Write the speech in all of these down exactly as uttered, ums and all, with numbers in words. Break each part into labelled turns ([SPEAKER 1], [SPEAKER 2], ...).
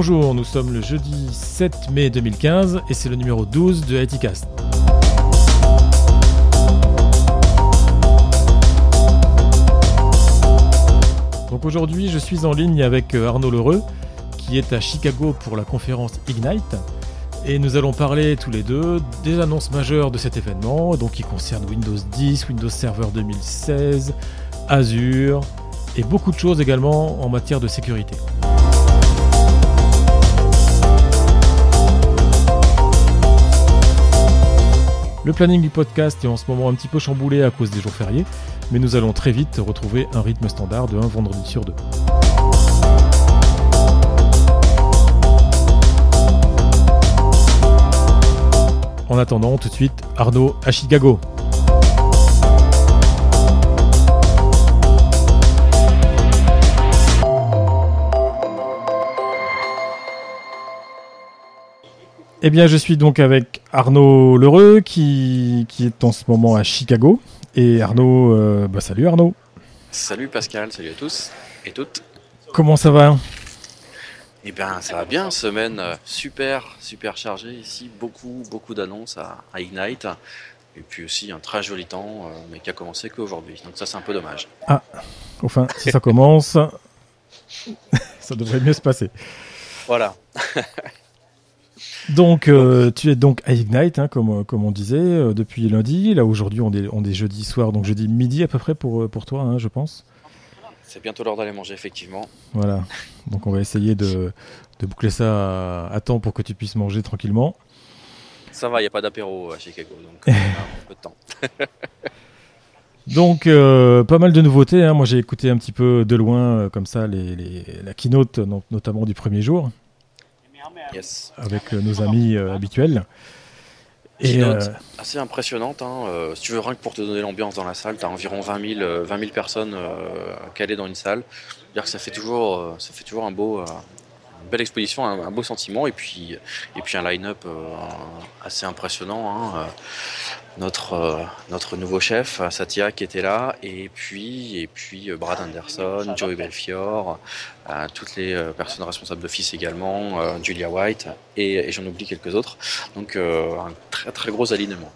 [SPEAKER 1] Bonjour, nous sommes le jeudi sept mai deux mille quinze et c'est le numéro douze de ITcast. Donc aujourd'hui, je suis en ligne avec Arnaud Lheureux, qui est à Chicago pour la conférence Ignite. Et nous allons parler tous les deux des annonces majeures de cet événement, donc qui concernent Windows dix, Windows Server deux mille seize, Azure et beaucoup de choses également en matière de sécurité. Le planning du podcast est en ce moment un petit peu chamboulé à cause des jours fériés, mais nous allons très vite retrouver un rythme standard de un vendredi sur deux. En attendant, tout de suite, Arnaud à Chicago. Eh bien, je suis donc avec Arnaud Lheureux qui, qui est en ce moment à Chicago. Et Arnaud, euh, bah salut Arnaud.
[SPEAKER 2] Salut Pascal, salut à tous et toutes.
[SPEAKER 1] Comment ça va ?
[SPEAKER 2] Eh bien, ça va bien, semaine super, super chargée ici, beaucoup, beaucoup d'annonces à, à Ignite. Et puis aussi un très joli temps, euh, mais qui a commencé qu'aujourd'hui. Donc ça, c'est un peu dommage.
[SPEAKER 1] Ah, enfin, si ça commence, ça devrait mieux se passer.
[SPEAKER 2] Voilà.
[SPEAKER 1] Donc, euh, tu es donc à Ignite, hein, comme, comme on disait, euh, depuis lundi. Là, aujourd'hui, on est, on est jeudi soir, donc jeudi midi à peu près pour, pour toi, hein, je pense.
[SPEAKER 2] C'est bientôt l'heure d'aller manger, effectivement.
[SPEAKER 1] Voilà. Donc, on va essayer de, de boucler ça à, à temps pour que tu puisses manger tranquillement.
[SPEAKER 2] Ça va, il n'y a pas d'apéro à Chicago, donc on a un peu de temps.
[SPEAKER 1] Donc, euh, pas mal de nouveautés. Hein. Moi, j'ai écouté un petit peu de loin, euh, comme ça, les, les, la keynote, no- notamment du premier jour.
[SPEAKER 2] Yes.
[SPEAKER 1] Avec euh, nos amis euh, habituels. Et
[SPEAKER 2] Keynote
[SPEAKER 1] euh,
[SPEAKER 2] assez impressionnante. Hein. Euh, si tu veux, rien que pour te donner l'ambiance dans la salle, tu as environ vingt mille, euh, vingt mille personnes euh, calées dans une salle. C'est-à-dire que ça fait toujours, euh, ça fait toujours un beau, euh, une belle exposition, un, un beau sentiment. Et puis, et puis un line-up euh, assez impressionnant. Hein. Euh, notre, euh, notre nouveau chef, Satya, qui était là. Et puis, et puis euh, Brad Anderson, Joey Belfiore, euh, toutes les euh, personnes responsables d'Office également, euh, Julia White, et, et j'en oublie quelques autres. Donc euh, un très très gros alignement.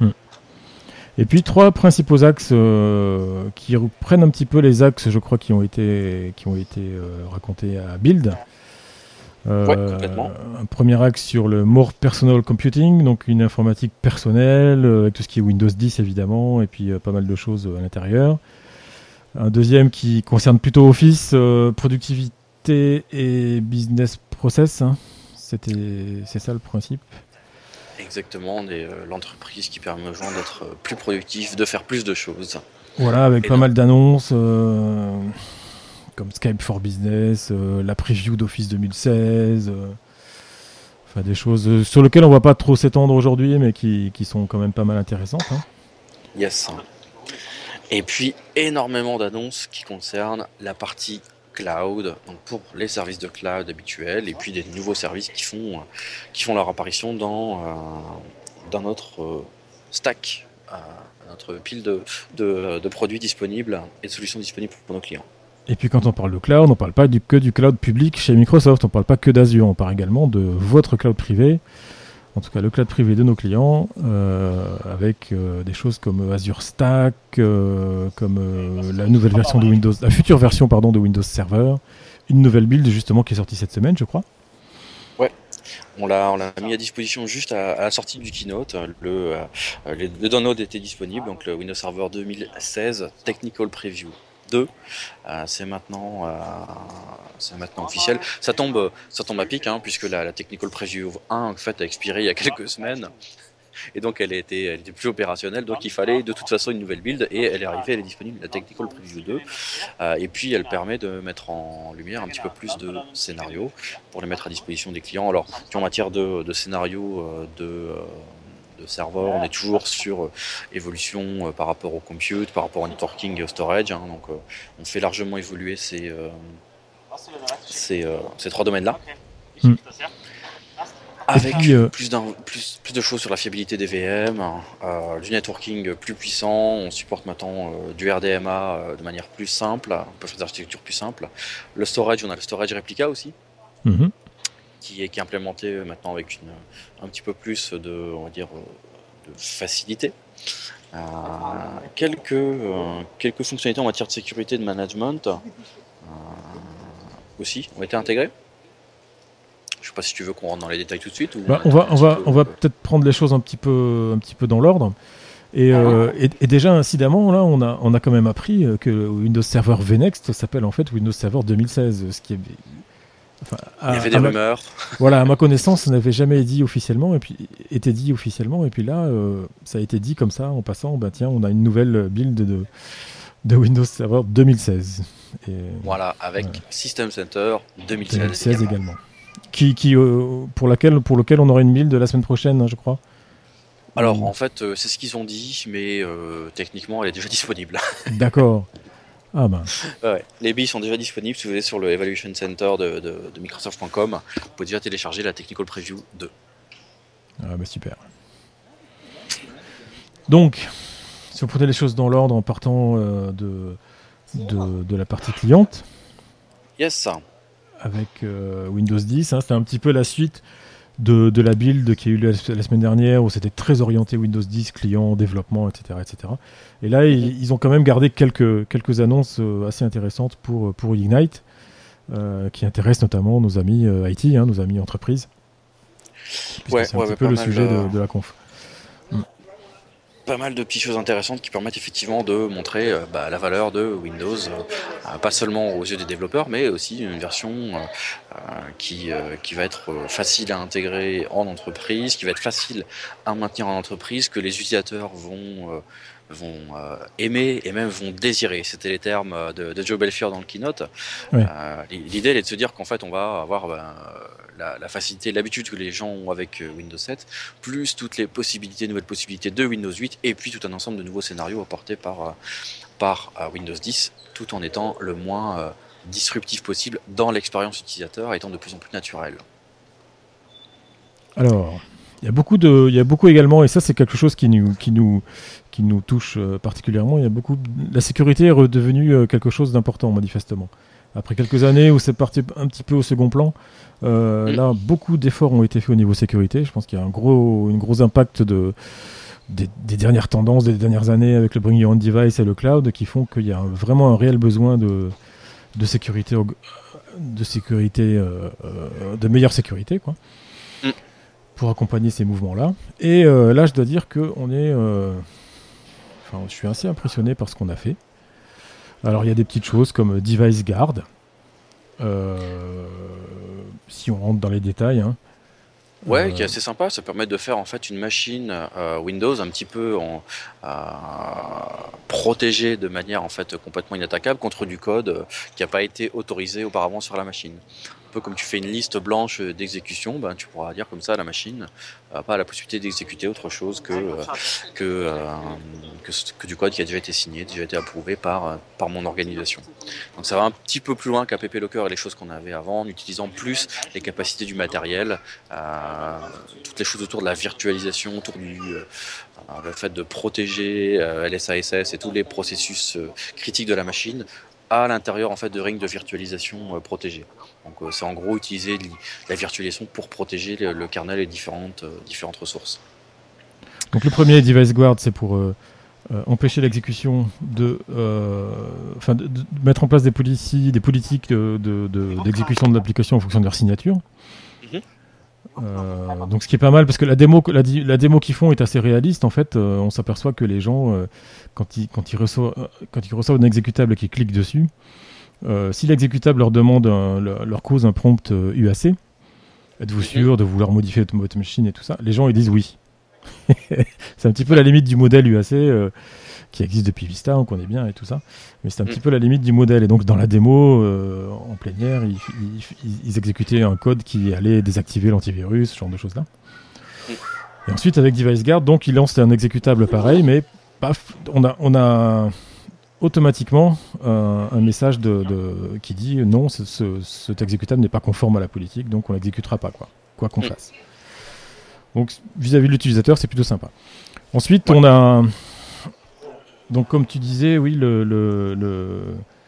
[SPEAKER 1] Et puis trois principaux axes euh, qui reprennent un petit peu les axes, je crois, qui ont été, qui ont été euh, racontés à Build. Euh,
[SPEAKER 2] Ouais, complètement.
[SPEAKER 1] Un premier axe sur le More Personal Computing, donc une informatique personnelle, euh, avec tout ce qui est Windows dix évidemment, et puis euh, pas mal de choses euh, à l'intérieur. Un deuxième qui concerne plutôt Office, euh, productivité et business process. Hein. C'était, c'est ça le principe.
[SPEAKER 2] Exactement, des, euh, l'entreprise qui permet aux gens d'être euh, plus productifs, de faire plus de choses.
[SPEAKER 1] Voilà, avec
[SPEAKER 2] Et
[SPEAKER 1] pas
[SPEAKER 2] donc-
[SPEAKER 1] mal d'annonces, euh, comme Skype for Business, euh, la preview d'Office deux mille seize, euh, enfin des choses euh, sur lesquelles on va pas trop s'étendre aujourd'hui, mais qui, qui sont quand même pas mal intéressantes. Hein.
[SPEAKER 2] Yes. Et puis énormément d'annonces qui concernent la partie cloud, donc pour les services de cloud habituels, et puis des nouveaux services qui font, qui font leur apparition dans, euh, dans notre euh, stack, euh, notre pile de, de, de produits disponibles et de solutions disponibles pour nos clients.
[SPEAKER 1] Et puis quand on parle de cloud, on parle pas du, que du cloud public chez Microsoft, on parle pas que d'Azure, on parle également de votre cloud privé, en tout cas le cloud privé de nos clients, euh, avec euh, des choses comme Azure Stack, euh, comme euh, la nouvelle version de Windows, la future version pardon de Windows Server, une nouvelle build justement qui est sortie cette semaine, je crois.
[SPEAKER 2] On l'a, on l'a mis à disposition juste à, à la sortie du keynote. Le, euh, le, le download était disponible, donc le Windows Server deux mille seize Technical Preview deux, euh, c'est maintenant, euh, c'est maintenant officiel. Ça tombe, ça tombe à pic, hein, puisque la, la Technical Preview un en fait a expiré il y a quelques semaines. Et donc elle était, elle était plus opérationnelle, donc il fallait de toute façon une nouvelle build, et elle est arrivée, elle est disponible, la Technical Preview deux, euh, et puis elle permet de mettre en lumière un petit peu plus de scénarios pour les mettre à disposition des clients. Alors en matière de, de scénarios, euh, de, euh, de serveurs, on est toujours sur euh, évolution euh, par rapport au compute, par rapport au networking et au storage, hein, donc euh, on fait largement évoluer ces, euh, ces, euh, ces trois domaines-là.
[SPEAKER 1] Mm.
[SPEAKER 2] Avec
[SPEAKER 1] puis, euh,
[SPEAKER 2] plus, d'un, plus, plus de choses sur la fiabilité des V M, euh, du networking plus puissant, on supporte maintenant euh, du R D M A euh, de manière plus simple, on peut faire des architectures plus simples. Le storage, on a le storage Replica aussi,
[SPEAKER 1] Mhm.
[SPEAKER 2] qui est, qui est implémenté maintenant avec une, un petit peu plus de, on va dire, de facilité. Euh, quelques, euh, quelques fonctionnalités en matière de sécurité et de management euh, aussi ont été intégrées. Je ne sais pas si tu veux qu'on rentre dans les détails tout de suite. Ou
[SPEAKER 1] bah, on va, on va, peu, on va euh... peut-être prendre les choses un petit peu, un petit peu dans l'ordre. Et, euh, et, et déjà, incidemment, là, on a, on a quand même appris que Windows Server vNext s'appelle en fait Windows Server deux mille seize, ce qui est... Enfin, à,
[SPEAKER 2] Il y avait des rumeurs.
[SPEAKER 1] Ma... Voilà, à ma connaissance, ça n'avait jamais dit officiellement, et puis été dit officiellement, et puis là, euh, ça a été dit comme ça, en passant, bah tiens, on a une nouvelle build de, de Windows Server deux mille seize. Et,
[SPEAKER 2] voilà, avec voilà. System Center deux mille seize,
[SPEAKER 1] deux mille seize également. également. Qui, qui, euh, pour, laquelle, pour lequel on aura une build la semaine prochaine, hein, je crois.
[SPEAKER 2] Alors, en fait, euh, c'est ce qu'ils ont dit, mais euh, techniquement, elle est déjà disponible.
[SPEAKER 1] D'accord. Ah ben.
[SPEAKER 2] Ouais, les billes sont déjà disponibles. Si vous allez sur le Evaluation Center de, de, de Microsoft point com, vous pouvez déjà télécharger la Technical Preview deux.
[SPEAKER 1] Ah bah super. Donc, si on prenait les choses dans l'ordre en partant euh, de, de, de la partie cliente.
[SPEAKER 2] Yes.
[SPEAKER 1] Avec euh, Windows dix, hein, c'était un petit peu la suite de, de la build qui a eu la, la semaine dernière où c'était très orienté Windows dix, client, développement, et cetera, et cetera. Et là, ils, ils ont quand même gardé quelques, quelques annonces euh, assez intéressantes pour, pour Ignite, euh, qui intéressent notamment nos amis euh, I T, hein, nos amis entreprises.
[SPEAKER 2] Ouais,
[SPEAKER 1] c'est un
[SPEAKER 2] ouais,
[SPEAKER 1] petit
[SPEAKER 2] ouais,
[SPEAKER 1] peu le
[SPEAKER 2] mal,
[SPEAKER 1] sujet
[SPEAKER 2] euh...
[SPEAKER 1] de, de la conf.
[SPEAKER 2] Pas mal de petites choses intéressantes qui permettent effectivement de montrer euh, bah, la valeur de Windows, euh, pas seulement aux yeux des développeurs, mais aussi une version euh, qui, euh, qui va être facile à intégrer en entreprise, qui va être facile à maintenir en entreprise, que les utilisateurs vont, euh, vont euh, aimer et même vont désirer. C'était les termes de, de Joe Belfiore dans le keynote.
[SPEAKER 1] Oui.
[SPEAKER 2] Euh, l'idée elle est de se dire qu'en fait on va avoir... Ben, La, la facilité, l'habitude que les gens ont avec Windows sept, plus toutes les possibilités, nouvelles possibilités de Windows huit, et puis tout un ensemble de nouveaux scénarios apportés par, par Windows dix, tout en étant le moins euh, disruptif possible dans l'expérience utilisateur, étant de plus en plus naturel.
[SPEAKER 1] Alors, il y a beaucoup de, il y a beaucoup également, et ça c'est quelque chose qui nous, qui nous, qui nous touche particulièrement. Il y a beaucoup, la sécurité est redevenue quelque chose d'important manifestement. Après quelques années où c'est parti un petit peu au second plan, euh, mmh. là, beaucoup d'efforts ont été faits au niveau sécurité. Je pense qu'il y a un gros, un gros impact de, des, des dernières tendances, des dernières années avec le Bring Your Own Device et le cloud qui font qu'il y a un, vraiment un réel besoin de, de sécurité, de, sécurité euh, de meilleure sécurité, quoi, mmh. pour accompagner ces mouvements-là. Et euh, là, je dois dire que on est, euh, enfin, je suis assez impressionné par ce qu'on a fait. Alors il y a des petites choses comme Device Guard, euh, si on rentre dans les détails. Hein.
[SPEAKER 2] Ouais,
[SPEAKER 1] euh,
[SPEAKER 2] qui est assez sympa, ça permet de faire en fait une machine euh, Windows un petit peu en, euh, protégée de manière en fait complètement inattaquable contre du code euh, qui n'a pas été autorisé auparavant sur la machine. Un peu comme tu fais une liste blanche d'exécution, ben, tu pourras dire comme ça à la machine euh, pas la possibilité d'exécuter autre chose que, euh, que, euh, que, que du code qui a déjà été signé, déjà été approuvé par, par mon organisation. Donc ça va un petit peu plus loin qu'à P P Locker et les choses qu'on avait avant, en utilisant plus les capacités du matériel, euh, toutes les choses autour de la virtualisation, autour du euh, le fait de protéger euh, L S A S S et tous les processus euh, critiques de la machine à l'intérieur en fait de rings de virtualisation euh, protégés. Donc euh, c'est en gros utiliser la virtualisation pour protéger le, le kernel et différentes, euh, différentes ressources.
[SPEAKER 1] Donc le premier Device Guard, c'est pour euh, euh, empêcher l'exécution de, euh, enfin de, de mettre en place des politiques, des politiques de, de, de, d'exécution de l'application en fonction de leur signature. Mm-hmm. Euh, donc ce qui est pas mal parce que la démo, la, la démo qu'ils font est assez réaliste en fait. Euh, on s'aperçoit que les gens euh, quand ils quand ils reçoivent quand ils reçoivent un exécutable et qu'ils cliquent dessus, euh, si l'exécutable leur demande un, leur, leur cause un prompt euh, U A C, êtes-vous sûr de vouloir modifier votre machine et tout ça, les gens ils disent oui. C'est un petit peu la limite du modèle U A C euh, qui existe depuis Vista, hein, qu'on est bien et tout ça, mais c'est un mm. petit peu la limite du modèle. Et donc dans la démo, euh, en plénière, ils, ils, ils exécutaient un code qui allait désactiver l'antivirus, ce genre de choses-là. Mm. Et ensuite avec Device Guard, donc il lance un exécutable pareil, mais paf, on a, on a automatiquement euh, un message de, de, qui dit non, ce, ce, cet exécutable n'est pas conforme à la politique, donc on l'exécutera pas, quoi, quoi qu'on mm. fasse. Donc vis-à-vis de l'utilisateur, c'est plutôt sympa. Ensuite, ouais. on a... Donc comme tu disais, oui, le, le, le,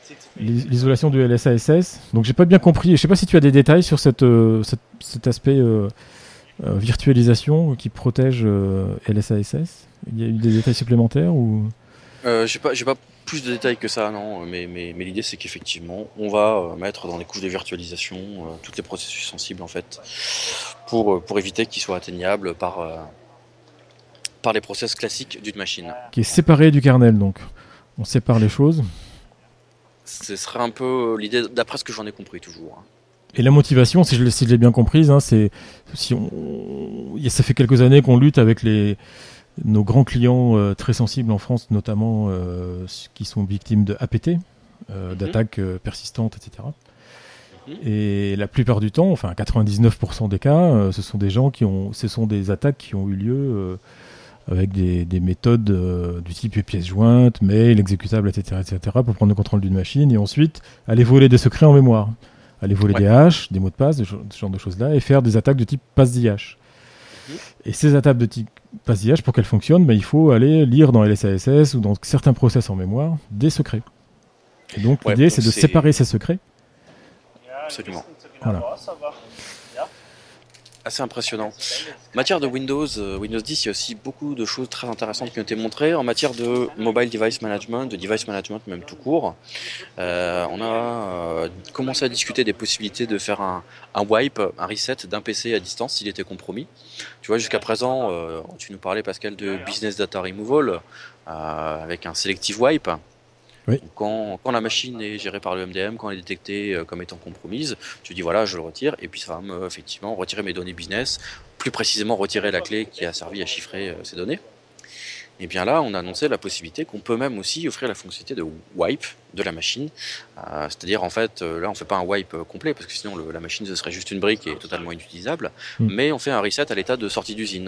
[SPEAKER 1] l'isolation du L S A S S. Donc j'ai pas bien compris. Je sais pas si tu as des détails sur cette, euh, cette cet aspect euh, euh, virtualisation qui protège euh, L S A S S. Il y a eu des détails supplémentaires ou
[SPEAKER 2] euh, J'ai pas, j'ai pas plus de détails que ça, non. Mais, mais, mais l'idée, c'est qu'effectivement, on va euh, mettre dans les couches de virtualisation euh, tous les processus sensibles, en fait, pour, pour éviter qu'ils soient atteignables par, euh, par les process classiques d'une machine.
[SPEAKER 1] Qui est séparé du kernel, donc. On sépare les choses.
[SPEAKER 2] Ce serait un peu l'idée, d'après ce que j'en ai compris toujours.
[SPEAKER 1] Et la motivation, si je, l'ai- si je l'ai bien comprise, hein, c'est si on, ça fait quelques années qu'on lutte avec les, nos grands clients euh, très sensibles en France, notamment euh, qui sont victimes de A P T, euh,
[SPEAKER 2] Mhm.
[SPEAKER 1] d'attaques euh, persistantes, et cetera.
[SPEAKER 2] Mhm.
[SPEAKER 1] Et la plupart du temps, enfin quatre-vingt-dix-neuf pour cent des cas, euh, ce sont des gens qui ont, ce sont des attaques qui ont eu lieu euh, avec des, des méthodes euh, du type pièces jointes, mail, exécutable, et cetera, et cetera, pour prendre le contrôle d'une machine et ensuite aller voler des secrets en mémoire, aller voler
[SPEAKER 2] Ouais.
[SPEAKER 1] des hashes, des mots de passe, ce genre de choses-là, et faire des attaques de type passe-D H.
[SPEAKER 2] Mhm.
[SPEAKER 1] Et ces attaques de type passe-D H, pour qu'elles fonctionnent, ben, il faut aller lire dans L S A S S ou dans certains process en mémoire des secrets. Et donc
[SPEAKER 2] Ouais,
[SPEAKER 1] l'idée,
[SPEAKER 2] donc
[SPEAKER 1] c'est de
[SPEAKER 2] c'est-
[SPEAKER 1] séparer ces secrets.
[SPEAKER 2] Absolument.
[SPEAKER 1] Voilà.
[SPEAKER 2] Assez impressionnant. En matière de Windows, euh, Windows dix, il y a aussi beaucoup de choses très intéressantes qui ont été montrées. En matière de mobile device management, de device management même tout court, euh, on a euh, commencé à discuter des possibilités de faire un, un wipe, un reset d'un P C à distance s'il était compromis. Tu vois, jusqu'à présent, euh, tu nous parlais, Pascal, de business data removal euh, avec un selective wipe.
[SPEAKER 1] Oui.
[SPEAKER 2] Donc, Quand, quand la machine est gérée par le M D M, quand elle est détectée euh, comme étant compromise, tu dis voilà, je le retire, et puis ça va me, effectivement retirer mes données business, plus précisément retirer la clé qui a servi à chiffrer euh, ces données. Et bien là, on a annoncé la possibilité qu'on peut même aussi offrir la fonctionnalité de wipe de la machine. Euh, c'est-à-dire, en fait, euh, là, on fait pas un wipe euh, complet, parce que sinon le- la machine, ce serait juste une brique et totalement inutilisable,
[SPEAKER 1] Mm.
[SPEAKER 2] mais on fait un reset à l'état de sortie d'usine.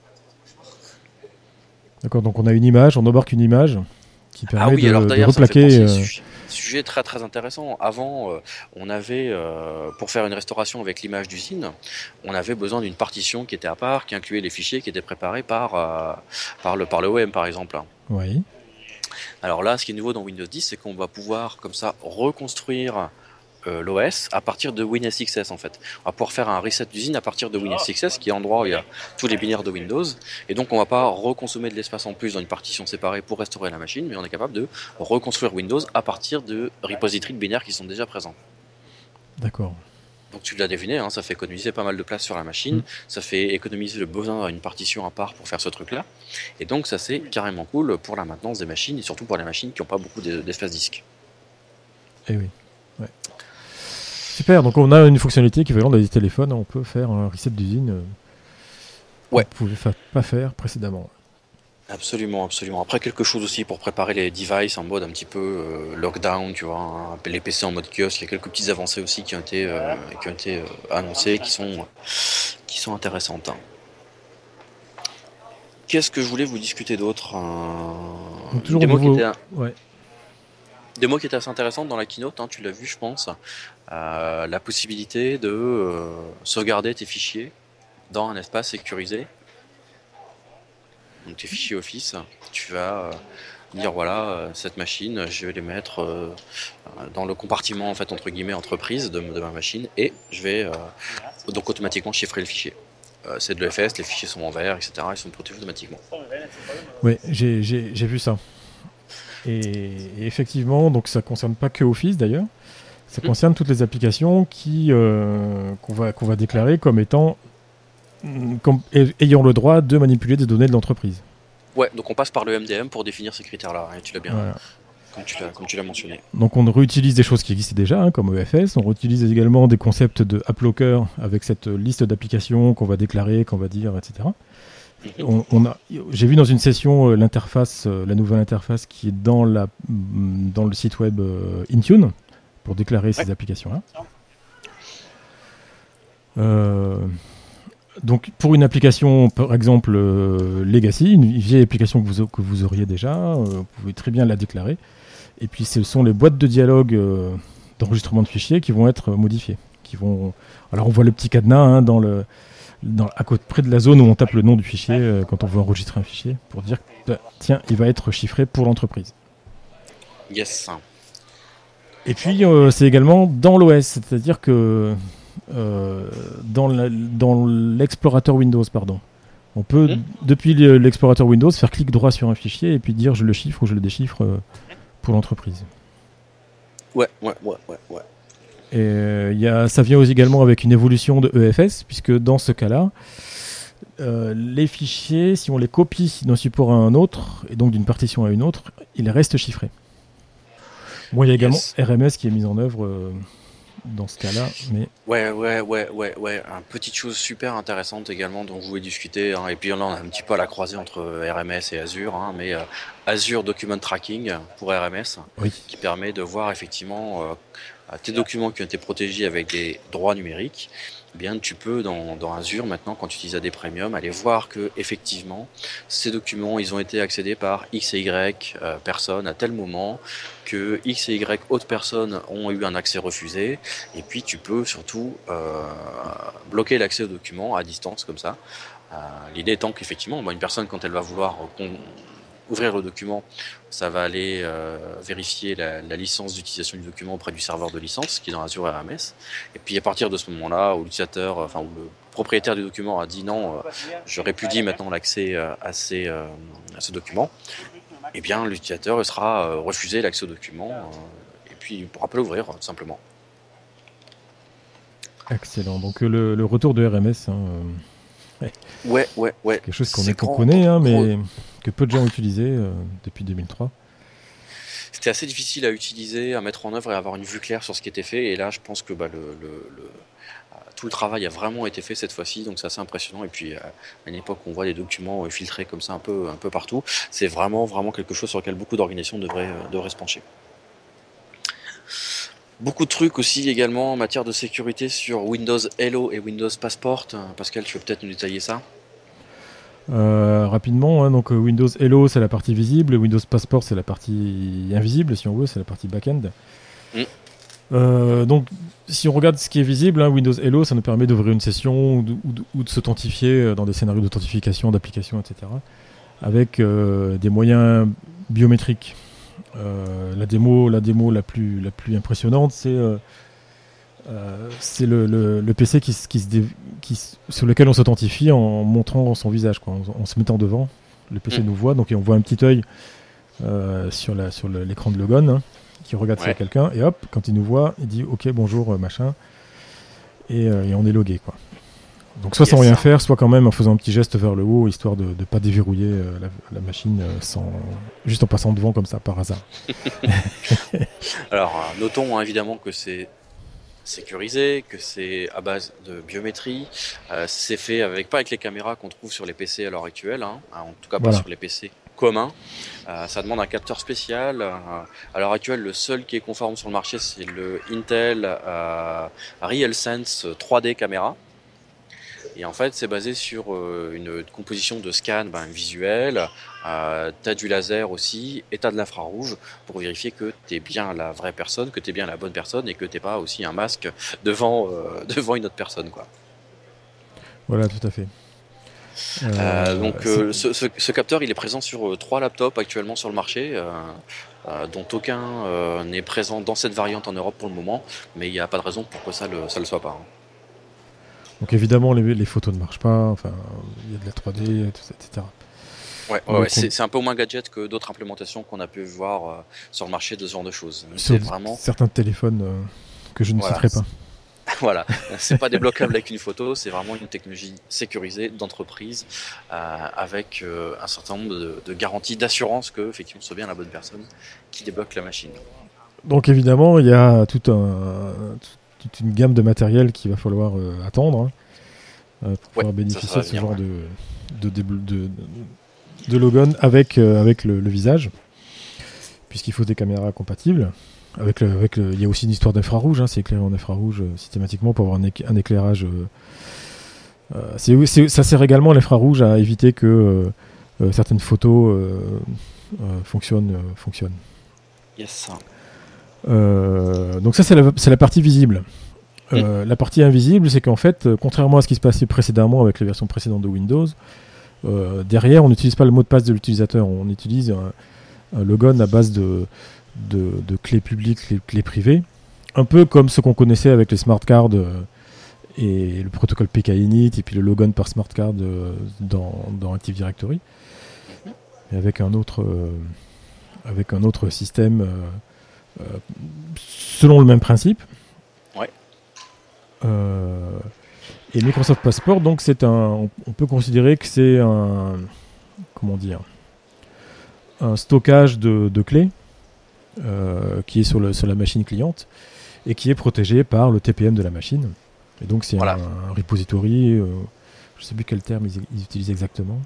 [SPEAKER 1] D'accord, donc on a une image, on embarque une image qui permet
[SPEAKER 2] Ah oui,
[SPEAKER 1] de,
[SPEAKER 2] alors
[SPEAKER 1] de
[SPEAKER 2] d'ailleurs, ça me fait
[SPEAKER 1] replaquer.
[SPEAKER 2] penser,
[SPEAKER 1] euh,
[SPEAKER 2] sujet, sujet très très intéressant. Avant, euh, on avait, euh, pour faire une restauration avec l'image d'usine, on avait besoin d'une partition qui était à part, qui incluait les fichiers qui étaient préparés par, euh, par le, par le O M, par exemple.
[SPEAKER 1] Oui.
[SPEAKER 2] Alors là, ce qui est nouveau dans Windows dix, c'est qu'on va pouvoir, comme ça, reconstruire euh, l'O S à partir de WinSXS, en fait. On va pouvoir faire un reset d'usine à partir de WinSXS, qui est l'endroit où il y a tous les binaires de Windows. Et donc, on va pas reconsommer de l'espace en plus dans une partition séparée pour restaurer la machine, mais on est capable de reconstruire Windows à partir de repositories de binaires qui sont déjà présents.
[SPEAKER 1] D'accord.
[SPEAKER 2] Donc tu l'as deviné, hein, ça fait économiser pas mal de place sur la machine,
[SPEAKER 1] Mm.
[SPEAKER 2] ça fait économiser le besoin d'une partition à part pour faire ce truc-là. Et donc ça c'est carrément cool pour la maintenance des machines, et surtout pour les machines qui n'ont pas beaucoup d'e- d'espace disque.
[SPEAKER 1] Eh oui. Ouais. Super, donc on a une fonctionnalité équivalente à des téléphones, on peut faire un reset d'usine euh,
[SPEAKER 2] Ouais.
[SPEAKER 1] qu'on ne pouvait fa- pas faire précédemment.
[SPEAKER 2] Absolument, absolument. Après, quelque chose aussi pour préparer les devices en mode un petit peu euh, lockdown, tu vois, hein, les P C en mode kiosque. Il y a quelques petites avancées aussi qui ont été, euh, qui ont été euh, annoncées, qui sont, qui sont intéressantes. hein. Qu'est-ce que je voulais vous discuter d'autre euh,
[SPEAKER 1] Donc, toujours
[SPEAKER 2] Des
[SPEAKER 1] au
[SPEAKER 2] mots qui
[SPEAKER 1] niveau-
[SPEAKER 2] étaient,
[SPEAKER 1] Ouais.
[SPEAKER 2] des mots qui étaient assez intéressantes dans la keynote, hein, tu l'as vu, je pense. Euh, la possibilité de euh, sauvegarder tes fichiers dans un espace sécurisé. Donc tes fichiers Office, tu vas euh, dire voilà, euh, cette machine, je vais les mettre euh, dans le compartiment en fait entre guillemets entreprise de, de ma machine et je vais euh, donc automatiquement chiffrer le fichier. Euh, c'est de l'E F S, les fichiers sont en vert, et cetera. Ils sont protégés automatiquement.
[SPEAKER 1] Oui, j'ai, j'ai, j'ai vu ça. Et, et effectivement, donc ça concerne pas que Office d'ailleurs, ça
[SPEAKER 2] Mm.
[SPEAKER 1] concerne toutes les applications qui, euh, qu'on, va, qu'on va déclarer comme étant mm, comme, ay- ayant le droit de manipuler des données de l'entreprise.
[SPEAKER 2] Ouais, donc on passe par le M D M pour définir ces critères-là. Et tu l'as bien,
[SPEAKER 1] Voilà.
[SPEAKER 2] comme tu l'as, comme tu l'as mentionné.
[SPEAKER 1] Donc on réutilise des choses qui existaient déjà, hein, comme E F S. On réutilise également des concepts de AppLocker avec cette liste d'applications qu'on va déclarer, qu'on va dire, et cetera. On, on a, j'ai vu dans une session euh, l'interface, euh, la nouvelle interface qui est dans, la, mm, dans le site web euh, Intune pour déclarer ces
[SPEAKER 2] Ouais.
[SPEAKER 1] applications-là. Euh, donc pour une application, par exemple euh, Legacy, une vieille application que vous, que vous auriez déjà, euh, vous pouvez très bien la déclarer. Et puis ce sont les boîtes de dialogue euh, d'enregistrement de fichiers qui vont être modifiées. Qui vont... Alors on voit le petit cadenas hein, dans le, dans, à côté, près de la zone où on tape le nom du fichier euh, quand on veut enregistrer un fichier pour dire que tiens, il va être chiffré pour l'entreprise.
[SPEAKER 2] Yes.
[SPEAKER 1] Et puis, euh, c'est également dans l'O S, c'est-à-dire que euh, dans, la, dans l'explorateur Windows, pardon, on peut, mmh. depuis l'explorateur Windows, faire clic droit sur un fichier et puis dire je le chiffre ou je le déchiffre euh, pour l'entreprise.
[SPEAKER 2] Ouais, ouais, ouais, ouais, ouais.
[SPEAKER 1] Et euh, y a, ça vient aussi également avec une évolution de E F S, puisque dans ce cas-là, euh, les fichiers, si on les copie d'un support à un autre, et donc d'une partition à une autre, ils restent chiffrés. Bon, il y a également yes. R M S qui est mis en œuvre euh, dans ce cas-là, mais...
[SPEAKER 2] Ouais, ouais, ouais, ouais, ouais. Une petite chose super intéressante également dont je voulais discuter, hein, et puis là on a un petit peu à la croisée entre R M S et Azure, hein, mais euh, Azure Document Tracking pour R M S,
[SPEAKER 1] oui.
[SPEAKER 2] qui permet de voir effectivement euh, tes documents qui ont été protégés avec des droits numériques. Eh bien, tu peux dans, dans Azure maintenant, quand tu utilises A D Premium, aller voir que effectivement ces documents ils ont été accédés par X et Y euh, personnes à tel moment, que X et Y autres personnes ont eu un accès refusé, et puis tu peux surtout euh, bloquer l'accès aux documents à distance comme ça. Euh, l'idée étant qu'effectivement, bah, une personne quand elle va vouloir euh, ouvrir le document, ça va aller euh, vérifier la, la licence d'utilisation du document auprès du serveur de licence qui est dans Azure R M S. Et puis à partir de ce moment-là, où l'utilisateur, enfin où le propriétaire du document a dit non, euh, je répudie maintenant l'accès euh, à, ces, euh, à ce document, eh bien l'utilisateur sera euh, refusé l'accès au document euh, et puis il ne pourra pas l'ouvrir tout simplement.
[SPEAKER 1] Excellent. Donc le, le retour de R M S. Hein, euh...
[SPEAKER 2] Ouais, ouais, ouais.
[SPEAKER 1] Quelque chose qu'on, est, qu'on connaît, hein, mais que peu de gens ont utilisé euh, depuis deux mille trois.
[SPEAKER 2] C'était assez difficile à utiliser, à mettre en œuvre et à avoir une vue claire sur ce qui était fait. Et là, je pense que bah, le, le, le, tout le travail a vraiment été fait cette fois-ci, donc c'est assez impressionnant. Et puis, à une époque où on voit des documents filtrés comme ça un peu, un peu partout, c'est vraiment, vraiment quelque chose sur lequel beaucoup d'organisations devraient, devraient se pencher. Beaucoup de trucs aussi également en matière de sécurité sur Windows Hello et Windows Passport. Pascal, tu veux peut-être nous détailler ça ?
[SPEAKER 1] euh, Rapidement, hein, donc Windows Hello c'est la partie visible, Windows Passport c'est la partie invisible si on veut, c'est la partie back-end. Mm. Euh, donc si on regarde ce qui est visible, hein, Windows Hello ça nous permet d'ouvrir une session ou de, ou de, ou de s'authentifier dans des scénarios d'authentification, d'application, et cetera. Avec euh, des moyens biométriques. Euh, la démo, la démo la plus la plus impressionnante, c'est euh, euh, c'est le, le, le P C qui, qui se dé, qui, sur lequel on s'authentifie en montrant son visage, quoi, en, en se mettant devant. Le P C mmh. nous voit, donc on voit un petit œil euh, sur la sur le, l'écran de Logon hein, qui regarde ouais. s'il y a quelqu'un et hop, quand il nous voit, il dit OK bonjour machin et, euh, et on est logué quoi. Donc soit yes, sans rien ça. faire, soit quand même en faisant un petit geste vers le haut, histoire de ne pas déverrouiller euh, la, la machine euh, sans, juste en passant devant comme ça, par hasard.
[SPEAKER 2] Alors, euh, notons hein, évidemment que c'est sécurisé, que c'est à base de biométrie. Euh, c'est fait avec pas avec les caméras qu'on trouve sur les P C à l'heure actuelle, hein, en tout cas pas voilà. sur les P C communs. Euh, ça demande un capteur spécial. Euh, à l'heure actuelle, le seul qui est conforme sur le marché, c'est le Intel euh, RealSense trois D caméra. Et en fait, c'est basé sur euh, une composition de scan ben, visuel, euh, tu as du laser aussi, et tu as de l'infrarouge pour vérifier que tu es bien la vraie personne, que tu es bien la bonne personne et que tu n'es pas aussi un masque devant, euh, devant une autre personne, quoi.
[SPEAKER 1] Voilà, tout à fait.
[SPEAKER 2] Euh, euh, donc, euh, ce, ce, ce capteur, il est présent sur euh, trois laptops actuellement sur le marché, euh, euh, dont aucun euh, n'est présent dans cette variante en Europe pour le moment, mais il n'y a pas de raison pour que ça ne le, le soit pas. Hein.
[SPEAKER 1] Donc évidemment les, les photos ne marchent pas, enfin il y a de la trois D, et cetera.
[SPEAKER 2] Ouais, ouais, ouais c'est, c'est un peu moins gadget que d'autres implémentations qu'on a pu voir euh, sur le marché de ce genre de choses.
[SPEAKER 1] C'est vraiment certains téléphones euh, que je ne voilà, citerai pas.
[SPEAKER 2] Voilà, c'est pas débloquable avec une photo, c'est vraiment une technologie sécurisée d'entreprise euh, avec euh, un certain nombre de, de garanties d'assurance que effectivement ce soit bien la bonne personne qui débloque la machine.
[SPEAKER 1] Donc évidemment il y a tout un tout, toute une gamme de matériel qu'il va falloir euh, attendre hein, euh, pour pouvoir ouais, bénéficier de ce genre ouais. de, de, de, de, de Logon avec, euh, avec le, le visage, puisqu'il faut des caméras compatibles. Avec le, avec le, il y a aussi une histoire d'infrarouge, hein, c'est éclairé en infrarouge euh, systématiquement pour avoir un, éc- un éclairage. Euh, euh, c'est, c'est, ça sert également l'infrarouge à éviter que euh, euh, certaines photos euh, euh, fonctionnent, euh, fonctionnent.
[SPEAKER 2] Yes.
[SPEAKER 1] Euh, donc ça c'est la, c'est la partie visible. Euh, mmh. La partie invisible, c'est qu'en fait, euh, contrairement à ce qui se passait précédemment avec les versions précédentes de Windows, euh, derrière on n'utilise pas le mot de passe de l'utilisateur, on utilise un, un Logon à base de, de, de clés publiques, clés, clés privées, un peu comme ce qu'on connaissait avec les smart cards euh, et le protocole P K I N I T et puis le logon par smart card euh, dans, dans Active Directory, et avec un autre, euh, avec un autre système euh, euh, selon le même principe.
[SPEAKER 2] Ouais.
[SPEAKER 1] Euh, et Microsoft Passport, donc c'est un, on peut considérer que c'est un, comment dire, un stockage de, de clés euh, qui est sur, le, sur la machine cliente et qui est protégé par le T P M de la machine. Et donc c'est voilà. un, un repository, euh, je ne sais plus quel terme ils, ils utilisent exactement.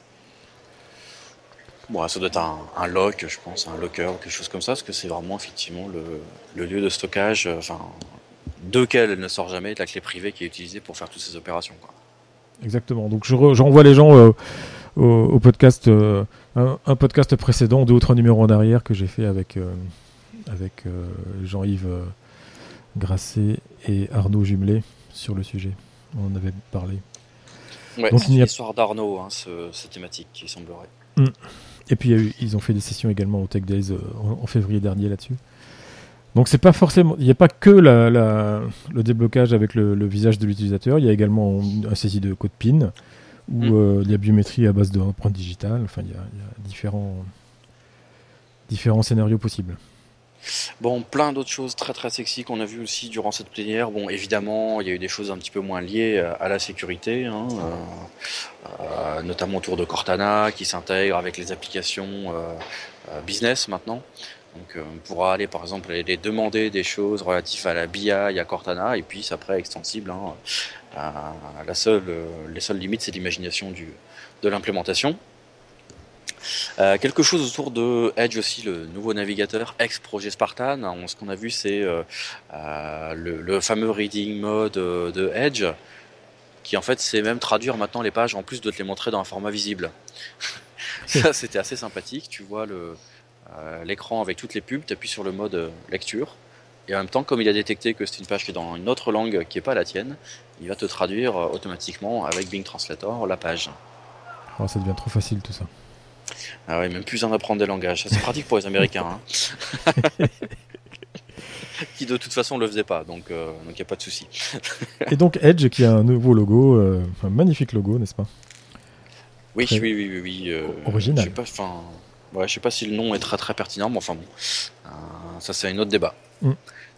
[SPEAKER 2] Bon, ça doit être un, un lock, je pense, un locker ou quelque chose comme ça, parce que c'est vraiment effectivement le, le lieu de stockage, enfin, de quel elle ne sort jamais, de la clé privée qui est utilisée pour faire toutes ces opérations, quoi.
[SPEAKER 1] Exactement. Donc je, re, je renvoie les gens euh, au, au podcast, euh, un, un podcast précédent, deux ou trois numéros en arrière que j'ai fait avec euh, avec euh, Jean-Yves euh, Grasset et Arnaud Jumelet sur le sujet. On en avait parlé.
[SPEAKER 2] Ouais, donc, c'est a... l'histoire d'Arnaud, hein, ce, cette thématique, il semblerait.
[SPEAKER 1] Mmh. Et puis eu, ils ont fait des sessions également au Tech Days euh, en, en février dernier là-dessus. Donc c'est pas forcément, il n'y a pas que la, la, le déblocage avec le, le visage de l'utilisateur, il y a également un saisie de code PIN ou mmh. euh, de la biométrie à base d'empreintes digitales. Enfin, il y a, il y a différents, différents scénarios possibles.
[SPEAKER 2] Bon, plein d'autres choses très très sexy qu'on a vu aussi durant cette plénière. Bon, évidemment, il y a eu des choses un petit peu moins liées à la sécurité, hein, euh, euh, notamment autour de Cortana qui s'intègre avec les applications euh, euh, business maintenant. Donc euh, on pourra aller par exemple aller demander des choses relatives à la B I, à Cortana, et puis c'est après extensible. Hein, à la seule, euh, les seules limites, c'est l'imagination du, de l'implémentation. Euh, quelque chose autour de Edge aussi, le nouveau navigateur ex-projet Spartan. On, ce qu'on a vu, c'est euh, euh, le, le fameux reading mode euh, de Edge, qui en fait c'est même traduire maintenant les pages en plus de te les montrer dans un format visible. Ça, c'était assez sympathique. Tu vois le Euh, l'écran avec toutes les pubs, tu appuies sur le mode euh, lecture, et en même temps, comme il a détecté que c'est une page qui est dans une autre langue qui n'est pas la tienne, il va te traduire euh, automatiquement avec Bing Translator la page.
[SPEAKER 1] Oh, ça devient trop facile tout ça.
[SPEAKER 2] Ah oui, même plus besoin d'apprendre des langages. C'est pratique pour les Américains, hein. Qui de toute façon ne le faisaient pas, donc il euh, n'y a pas de souci.
[SPEAKER 1] Et donc Edge qui a un nouveau logo, euh, un magnifique logo, n'est-ce pas?
[SPEAKER 2] Oui, Très oui, oui, oui, oui. Euh,
[SPEAKER 1] original.
[SPEAKER 2] Je sais pas, enfin. Ouais, je sais pas si le nom est très très pertinent, mais enfin bon, euh, ça c'est un autre débat. Mm.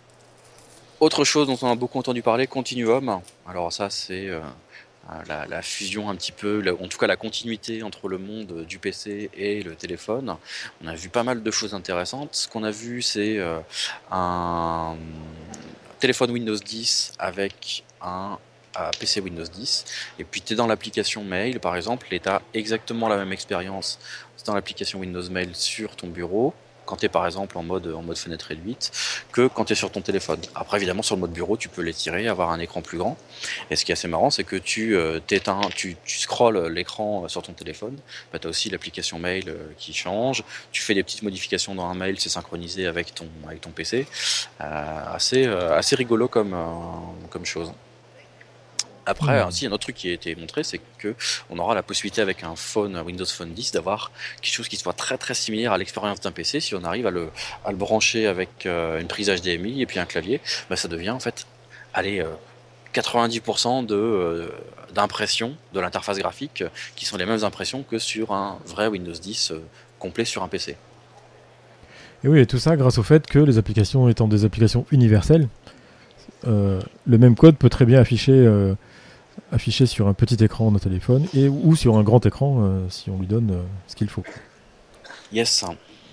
[SPEAKER 2] Autre chose dont on a beaucoup entendu parler, Continuum. Alors ça c'est euh, la, la fusion un petit peu, la, en tout cas la continuité entre le monde du P C et le téléphone. On a vu pas mal de choses intéressantes. Ce qu'on a vu c'est euh, un téléphone Windows dix avec un à P C Windows dix, et puis tu es dans l'application Mail par exemple, et tu as exactement la même expérience dans l'application Windows Mail sur ton bureau, quand tu es par exemple en mode, en mode fenêtre réduite, que quand tu es sur ton téléphone. Après évidemment sur le mode bureau tu peux l'étirer, avoir un écran plus grand, et ce qui est assez marrant c'est que tu euh, t'éteins, tu, tu scrolles l'écran sur ton téléphone, bah, tu as aussi l'application Mail euh, qui change, tu fais des petites modifications dans un mail, c'est synchronisé avec ton, avec ton P C, euh, assez, euh, assez rigolo comme, euh, comme chose. Après, mmh. aussi, un autre truc qui a été montré, c'est qu'on aura la possibilité avec un phone, Windows Phone dix, d'avoir quelque chose qui soit très très similaire à l'expérience d'un P C. Si on arrive à le, à le brancher avec euh, une prise H D M I et puis un clavier, bah, ça devient en fait, allez, euh, quatre-vingt-dix pour cent de, euh, d'impressions de l'interface graphique qui sont les mêmes impressions que sur un vrai Windows dix euh, complet sur un P C.
[SPEAKER 1] Et oui, et tout ça grâce au fait que les applications étant des applications universelles, euh, le même code peut très bien afficher... Euh, affiché sur un petit écran de téléphone et ou sur un grand écran euh, si on lui donne euh, ce qu'il faut.
[SPEAKER 2] Yes.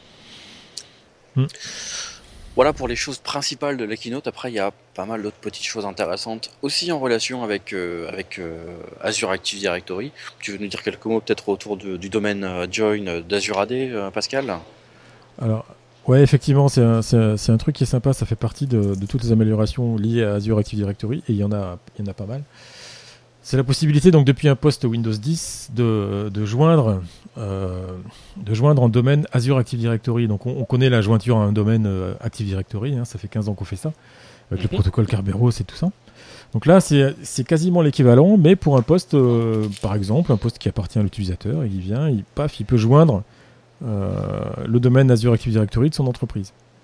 [SPEAKER 2] Mm. Voilà pour les choses principales de la keynote. Après, il y a pas mal d'autres petites choses intéressantes aussi en relation avec euh, avec euh, Azure Active Directory. Tu veux nous dire quelques mots peut-être autour de, du domaine euh, join d'Azure A D, euh, Pascal?
[SPEAKER 1] Alors, ouais, effectivement, c'est un, c'est, un, c'est un truc qui est sympa. Ça fait partie de, de toutes les améliorations liées à Azure Active Directory et il y en a, il y en a pas mal. C'est la possibilité, donc, depuis un poste Windows dix, de, de, joindre, euh, de joindre en domaine Azure Active Directory. Donc, on, on connaît la jointure à un domaine euh, Active Directory, hein, ça fait quinze ans qu'on fait ça, avec mm-hmm. le protocole Kerberos et tout ça. Donc là, c'est, c'est quasiment l'équivalent, mais pour un poste, euh, par exemple, un poste qui appartient à l'utilisateur, il vient, il, paf, il peut joindre euh, le domaine Azure Active Directory de son entreprise.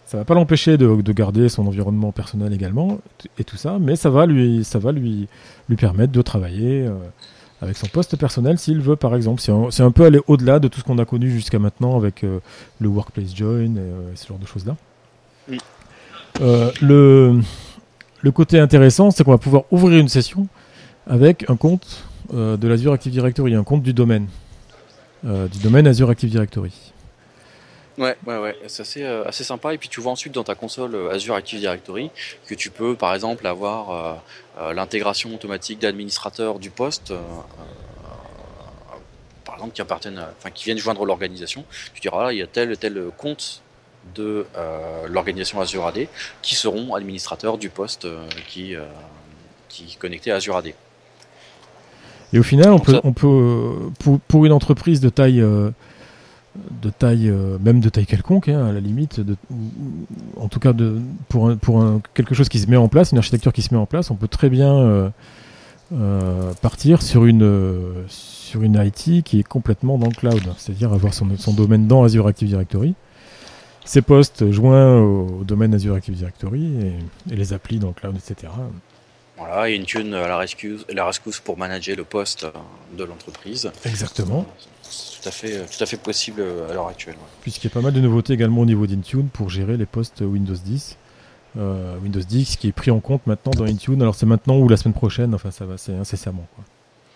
[SPEAKER 1] Ça va pas l'empêcher de, de garder son environnement personnel également et tout ça, mais ça va lui, ça va lui, lui permettre de travailler euh, avec son poste personnel s'il veut, par exemple. C'est un, c'est un peu aller au-delà de tout ce qu'on a connu jusqu'à maintenant avec euh, le Workplace Join et euh, ce genre de choses-là.
[SPEAKER 2] Mm.
[SPEAKER 1] Euh, le, le côté intéressant, c'est qu'on va pouvoir ouvrir une session avec un compte euh, de l'Azure Active Directory, un compte du domaine, euh, du domaine Azure Active Directory.
[SPEAKER 2] Ouais, ouais, ouais, c'est assez, euh, assez sympa. Et puis tu vois ensuite dans ta console euh, Azure Active Directory que tu peux par exemple avoir euh, euh, l'intégration automatique d'administrateurs du poste, euh, euh, par exemple qui appartiennent, à- enfin qui viennent joindre l'organisation. Tu diras là il y a tel et tel compte de euh, l'organisation Azure A D qui seront administrateurs du poste euh, qui, euh, qui est connecté à Azure A D.
[SPEAKER 1] Et au final, on
[SPEAKER 2] Donc
[SPEAKER 1] peut,
[SPEAKER 2] ça-
[SPEAKER 1] on peut euh, pour, pour une entreprise de taille, euh, de taille euh, même de taille quelconque, hein, à la limite, de, ou- ou- en tout cas de, pour, un- pour un- quelque chose qui se met en place, une architecture qui se met en place, on peut très bien euh, euh, partir sur une, euh, sur une I T qui est complètement dans le cloud, c'est-à-dire avoir son, son domaine dans Azure Active Directory, ses postes joints au, au domaine Azure Active Directory et, et les applis dans le cloud, et cetera.
[SPEAKER 2] Voilà, et Intune à la rescousse, la rescousse pour manager le poste euh, de l'entreprise.
[SPEAKER 1] Exactement.
[SPEAKER 2] C'est tout à fait, tout à fait possible à l'heure actuelle. Ouais.
[SPEAKER 1] Puisqu'il y a pas mal de nouveautés également au niveau d'Intune pour gérer les postes Windows dix. Euh, Windows dix qui est pris en compte maintenant dans Intune. Alors c'est maintenant ou la semaine prochaine, enfin ça va, c'est incessamment, quoi.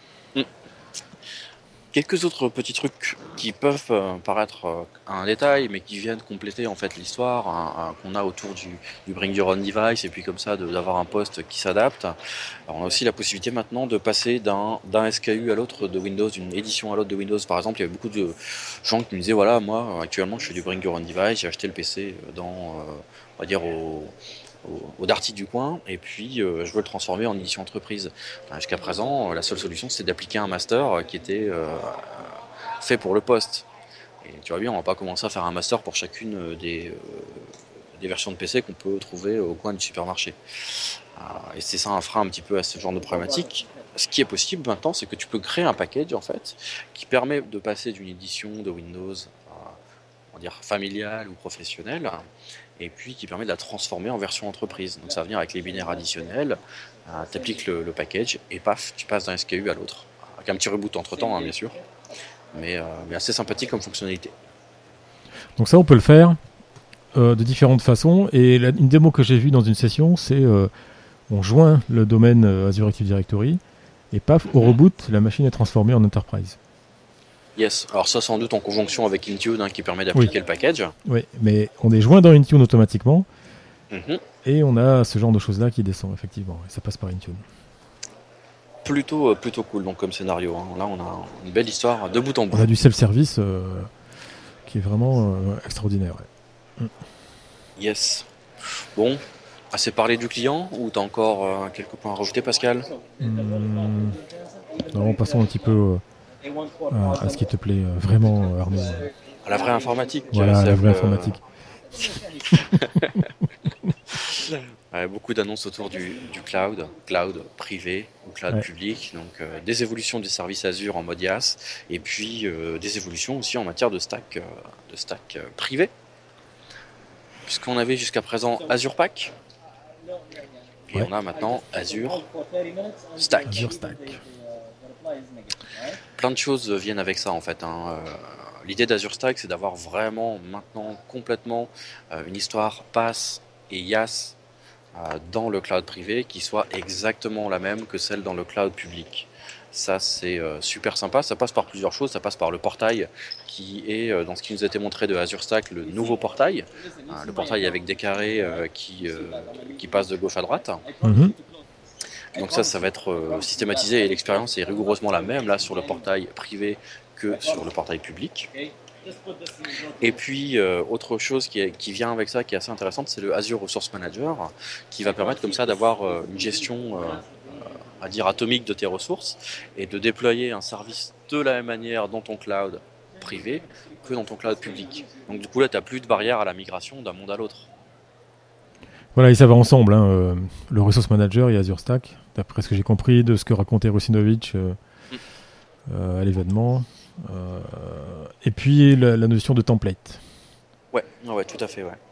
[SPEAKER 2] Quelques autres petits trucs qui peuvent euh, paraître euh, un détail, mais qui viennent compléter en fait l'histoire hein, hein, qu'on a autour du, du Bring Your Own Device, et puis comme ça de, d'avoir un poste qui s'adapte. Alors, on a aussi la possibilité maintenant de passer d'un, d'un S K U à l'autre de Windows, d'une édition à l'autre de Windows. Par exemple, il y avait beaucoup de gens qui me disaient voilà, moi actuellement je fais du Bring Your Own Device, j'ai acheté le P C dans, euh, on va dire au au, au Darty du coin, et puis euh, je veux le transformer en édition entreprise. Enfin, jusqu'à présent, la seule solution c'était d'appliquer un master qui était euh, fait pour le poste. Et tu vois bien, on va pas commencer à faire un master pour chacune des, euh, des versions de P C qu'on peut trouver au coin du supermarché. Euh, et c'est ça un frein un petit peu à ce genre de problématique. Ce qui est possible maintenant, c'est que tu peux créer un package en fait qui permet de passer d'une édition de Windows, euh, on va dire familiale ou professionnelle, et puis qui permet de la transformer en version entreprise. Donc ça va venir avec les binaires additionnels, euh, tu appliques le, le package et paf, tu passes d'un S K U à l'autre. Avec un petit reboot entre temps, hein, bien sûr, mais, euh, mais assez sympathique comme fonctionnalité.
[SPEAKER 1] Donc ça, on peut le faire euh, de différentes façons. Et la, une démo que j'ai vue dans une session, c'est euh, on joint le domaine euh, Azure Active Directory et paf, au reboot, la machine est transformée en Enterprise.
[SPEAKER 2] Yes, alors ça sans doute en conjonction avec Intune hein, qui permet d'appliquer
[SPEAKER 1] Oui.
[SPEAKER 2] le package.
[SPEAKER 1] Oui, mais on est joint dans Intune automatiquement
[SPEAKER 2] Mm-hmm.
[SPEAKER 1] et on a ce genre de choses-là qui descend, effectivement. Et ça passe par Intune.
[SPEAKER 2] Plutôt, plutôt cool donc comme scénario. Hein. Là, on a une belle histoire de bout en bout.
[SPEAKER 1] On a du self-service euh, qui est vraiment euh, extraordinaire. Ouais.
[SPEAKER 2] Yes. Bon, assez parlé du client ou t'as encore euh, quelques points à rajouter, Pascal?
[SPEAKER 1] Hum, non, passons un petit peu euh, à, à ce qui te plaît euh, vraiment, Arnaud.
[SPEAKER 2] À la vraie informatique.
[SPEAKER 1] Voilà,
[SPEAKER 2] c'est
[SPEAKER 1] la vraie
[SPEAKER 2] euh,
[SPEAKER 1] informatique.
[SPEAKER 2] Ouais, beaucoup d'annonces autour du, du cloud, cloud privé ou cloud
[SPEAKER 1] Ouais.
[SPEAKER 2] public, donc euh, des évolutions des services Azure en mode IaaS, et puis euh, des évolutions aussi en matière de stack, euh, de stack euh, privé, puisqu'on avait jusqu'à présent Azure Pack, et
[SPEAKER 1] Ouais.
[SPEAKER 2] on a maintenant Azure Stack.
[SPEAKER 1] Azure Stack.
[SPEAKER 2] Plein de choses viennent avec ça en fait. Hein. Euh, l'idée d'Azure Stack, c'est d'avoir vraiment maintenant complètement euh, une histoire PaaS et IaaS euh, dans le cloud privé qui soit exactement la même que celle dans le cloud public. Ça, c'est euh, super sympa. Ça passe par plusieurs choses. Ça passe par le portail qui est, euh, dans ce qui nous a été montré de Azure Stack, le nouveau portail. Euh, le portail avec des carrés euh, qui, euh, qui passent de gauche à droite.
[SPEAKER 1] Mhm.
[SPEAKER 2] Donc ça, ça va être euh, systématisé et l'expérience est rigoureusement la même là sur le portail privé que sur le portail public. Et puis, euh, autre chose qui, est, qui vient avec ça, qui est assez intéressante, c'est le Azure Resource Manager, qui va permettre comme ça d'avoir euh, une gestion, euh, à dire atomique de tes ressources et de déployer un service de la même manière dans ton cloud privé que dans ton cloud public. Donc du coup là, tu n'as plus de barrière à la migration d'un monde à l'autre.
[SPEAKER 1] Voilà, et ça va ensemble. Hein, euh, le Resource Manager et Azure Stack, d'après ce que j'ai compris de ce que racontait Rusinovich euh, euh, à l'événement. Euh, et puis la, la notion de template.
[SPEAKER 2] Ouais, ouais, tout à fait, ouais.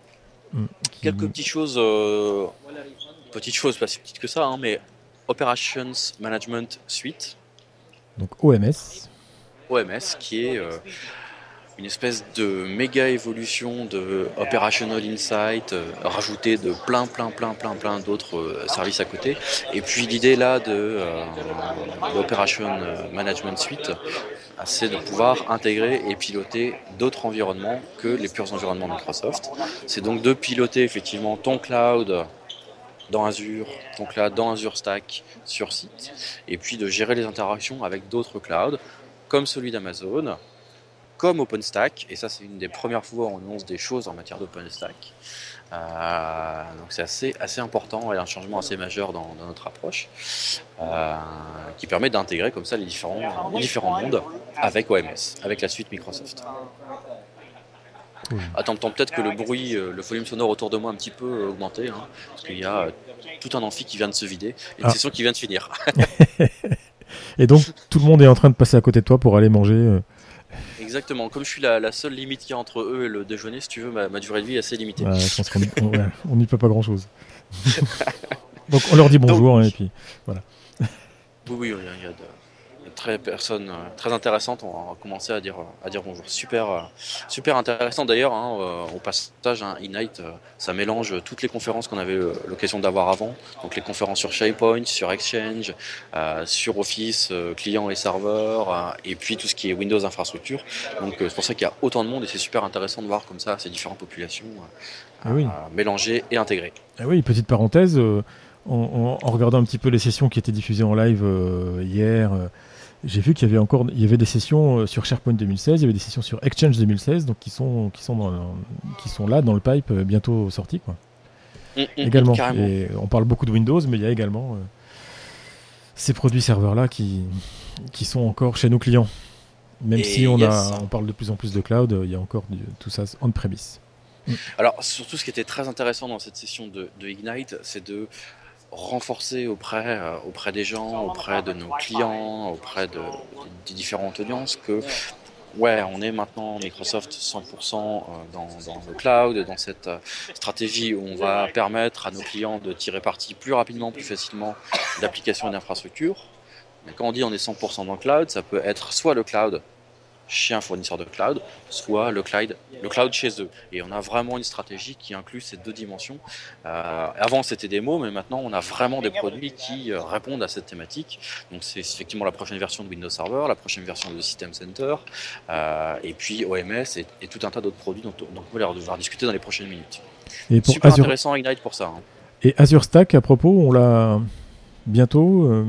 [SPEAKER 1] Mmh, qui...
[SPEAKER 2] Quelques petites choses, euh, petites choses, pas si petites que ça, hein, mais Operations Management Suite.
[SPEAKER 1] Donc O M S.
[SPEAKER 2] O M S, qui est euh, une espèce de méga évolution de Operational Insight, euh, rajouté de plein, plein, plein, plein, plein d'autres euh, services à côté. Et puis l'idée là de euh, l'Operation Management Suite, c'est de pouvoir intégrer et piloter d'autres environnements que les purs environnements Microsoft. C'est donc de piloter effectivement ton cloud dans Azure, ton cloud dans Azure Stack sur site, et puis de gérer les interactions avec d'autres clouds, comme celui d'Amazon, comme OpenStack, et ça c'est une des premières fois où on annonce des choses en matière d'OpenStack. Euh, donc c'est assez, assez important et un changement assez majeur dans, dans notre approche, euh, qui permet d'intégrer comme ça les différents, les différents mondes avec O M S, avec la suite Microsoft. Mmh. Attends, peut-être que le bruit, le volume sonore autour de moi a un petit peu augmenté, hein, parce qu'il y a tout un amphi qui vient de se vider, et une ah. session qui vient de finir.
[SPEAKER 1] Et donc tout le monde est en train de passer à côté de toi pour aller manger euh...
[SPEAKER 2] Exactement, comme je suis la, la seule limite qu'il y a entre eux et le déjeuner, si tu veux, ma, ma durée de vie est assez limitée.
[SPEAKER 1] Ouais, je pense qu'on n'y ouais, peut pas grand-chose. Donc on leur dit bonjour, donc, hein, et puis voilà.
[SPEAKER 2] Oui, oui, il y a de... très personnes très intéressantes, on va commencer à dire à dire bonjour. Super super intéressant d'ailleurs, hein, au passage, hein, Ignite, ça mélange toutes les conférences qu'on avait l'occasion d'avoir avant, donc les conférences sur SharePoint, sur Exchange, euh, sur Office, euh, client et serveur, euh, et puis tout ce qui est Windows infrastructure. Donc euh, c'est pour ça qu'il y a autant de monde et c'est super intéressant de voir comme ça ces différentes populations euh, oui. euh, mélangées et intégrées.
[SPEAKER 1] Ah oui, petite parenthèse, euh, en, en regardant un petit peu les sessions qui étaient diffusées en live euh, hier. Euh, J'ai vu qu'il y avait encore, il y avait des sessions sur SharePoint deux mille seize, il y avait des sessions sur Exchange deux mille seize, donc qui sont, qui sont, dans, qui sont là dans le pipe bientôt sortis, quoi. Mmh, également. Mmh, et on parle beaucoup de Windows, mais il y a également euh, ces produits serveurs-là qui, qui sont encore chez nos clients. Même et si on, yes. a, on parle de plus en plus de cloud, il y a encore du, tout ça on-premise.
[SPEAKER 2] Mmh. Alors, surtout, ce qui était très intéressant dans cette session de, de Ignite, c'est de renforcer auprès, euh, auprès des gens, auprès de nos clients, auprès de, des différentes audiences que ouais, on est maintenant Microsoft cent pour cent dans, dans le cloud, dans cette stratégie où on va permettre à nos clients de tirer parti plus rapidement, plus facilement d'applications et d'infrastructures. Mais quand on dit on est cent pour cent dans le cloud, ça peut être soit le cloud chez un fournisseur de cloud, soit le cloud, le cloud chez eux. Et on a vraiment une stratégie qui inclut ces deux dimensions. Euh, avant, c'était des mots, mais maintenant, on a vraiment des produits qui euh, répondent à cette thématique. Donc, c'est effectivement la prochaine version de Windows Server, la prochaine version de System Center, euh, et puis O M S et, et tout un tas d'autres produits dont, dont on va devoir discuter dans les prochaines minutes. Et pour Super Azure... intéressant Ignite pour ça. Hein.
[SPEAKER 1] Et Azure Stack, à propos, on l'a bientôt euh...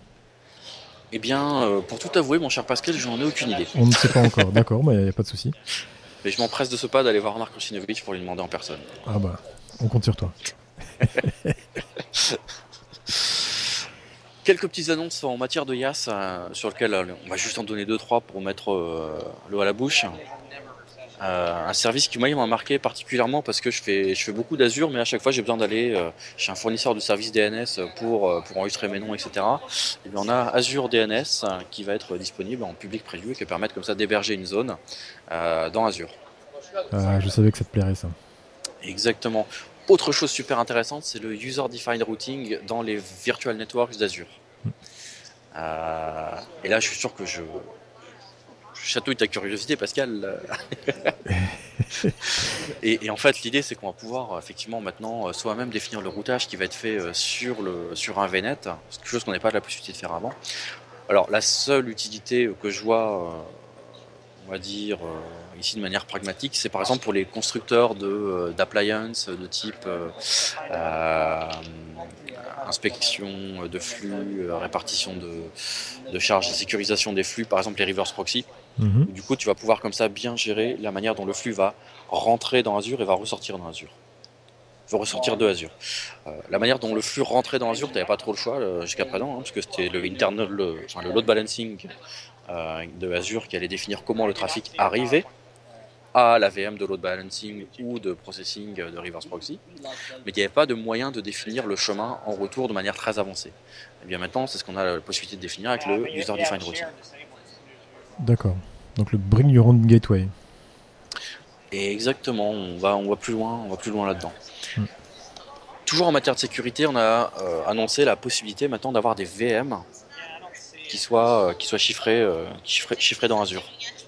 [SPEAKER 2] Eh bien, euh, pour tout avouer, mon cher Pascal, je n'en ai aucune idée.
[SPEAKER 1] On ne sait pas encore, d'accord, mais il n'y a pas de souci.
[SPEAKER 2] Mais je m'empresse de ce pas d'aller voir Marc Russinovich pour lui demander en personne.
[SPEAKER 1] Ah bah, on compte sur toi.
[SPEAKER 2] Quelques petites annonces en matière de I A S, euh, sur lesquelles euh, on va juste en donner deux trois pour mettre euh, l'eau à la bouche. Euh, un service qui moi m'a marqué particulièrement parce que je fais, je fais beaucoup d'Azure, mais à chaque fois j'ai besoin d'aller euh, chez un fournisseur de services D N S pour, euh, pour enregistrer mes noms, et cetera. Et bien on a Azure D N S euh, qui va être disponible en public preview et qui va permettre comme ça d'héberger une zone euh, dans Azure.
[SPEAKER 1] Ah, je savais que ça te plairait ça.
[SPEAKER 2] Exactement. Autre chose super intéressante, c'est le User Defined Routing dans les Virtual Networks d'Azure. Mm. Euh, et là je suis sûr que je... chatouille ta curiosité, Pascal. et, et en fait, l'idée, c'est qu'on va pouvoir effectivement maintenant soi-même définir le routage qui va être fait sur, le, sur un V net, c'est quelque chose qu'on n'avait pas la possibilité de faire avant. Alors, la seule utilité que je vois, on va dire, ici de manière pragmatique, c'est par exemple pour les constructeurs de, d'appliances de type euh, inspection de flux, répartition de, de charges et sécurisation des flux, par exemple les reverse proxy. Mmh. Du coup, tu vas pouvoir comme ça bien gérer la manière dont le flux va rentrer dans Azure et va ressortir dans Azure. Il va ressortir de Azure. Euh, la manière dont le flux rentrait dans Azure, tu n'avais pas trop le choix euh, jusqu'à présent, hein, parce que c'était le internal, le, enfin, le load balancing euh, de Azure qui allait définir comment le trafic arrivait à la V M de load balancing ou de processing de reverse proxy, mais il n'y avait pas de moyen de définir le chemin en retour de manière très avancée. Et bien maintenant, c'est ce qu'on a la possibilité de définir avec le User Defined Routing.
[SPEAKER 1] D'accord. Donc le Bring Your Own Gateway.
[SPEAKER 2] Et exactement, on va, on va plus loin, on va plus loin là-dedans.
[SPEAKER 1] Mm.
[SPEAKER 2] Toujours en matière de sécurité, on a euh, annoncé la possibilité maintenant d'avoir des V M qui soient, euh, qui soient chiffrés, euh, chiffrés, chiffrés dans Azure.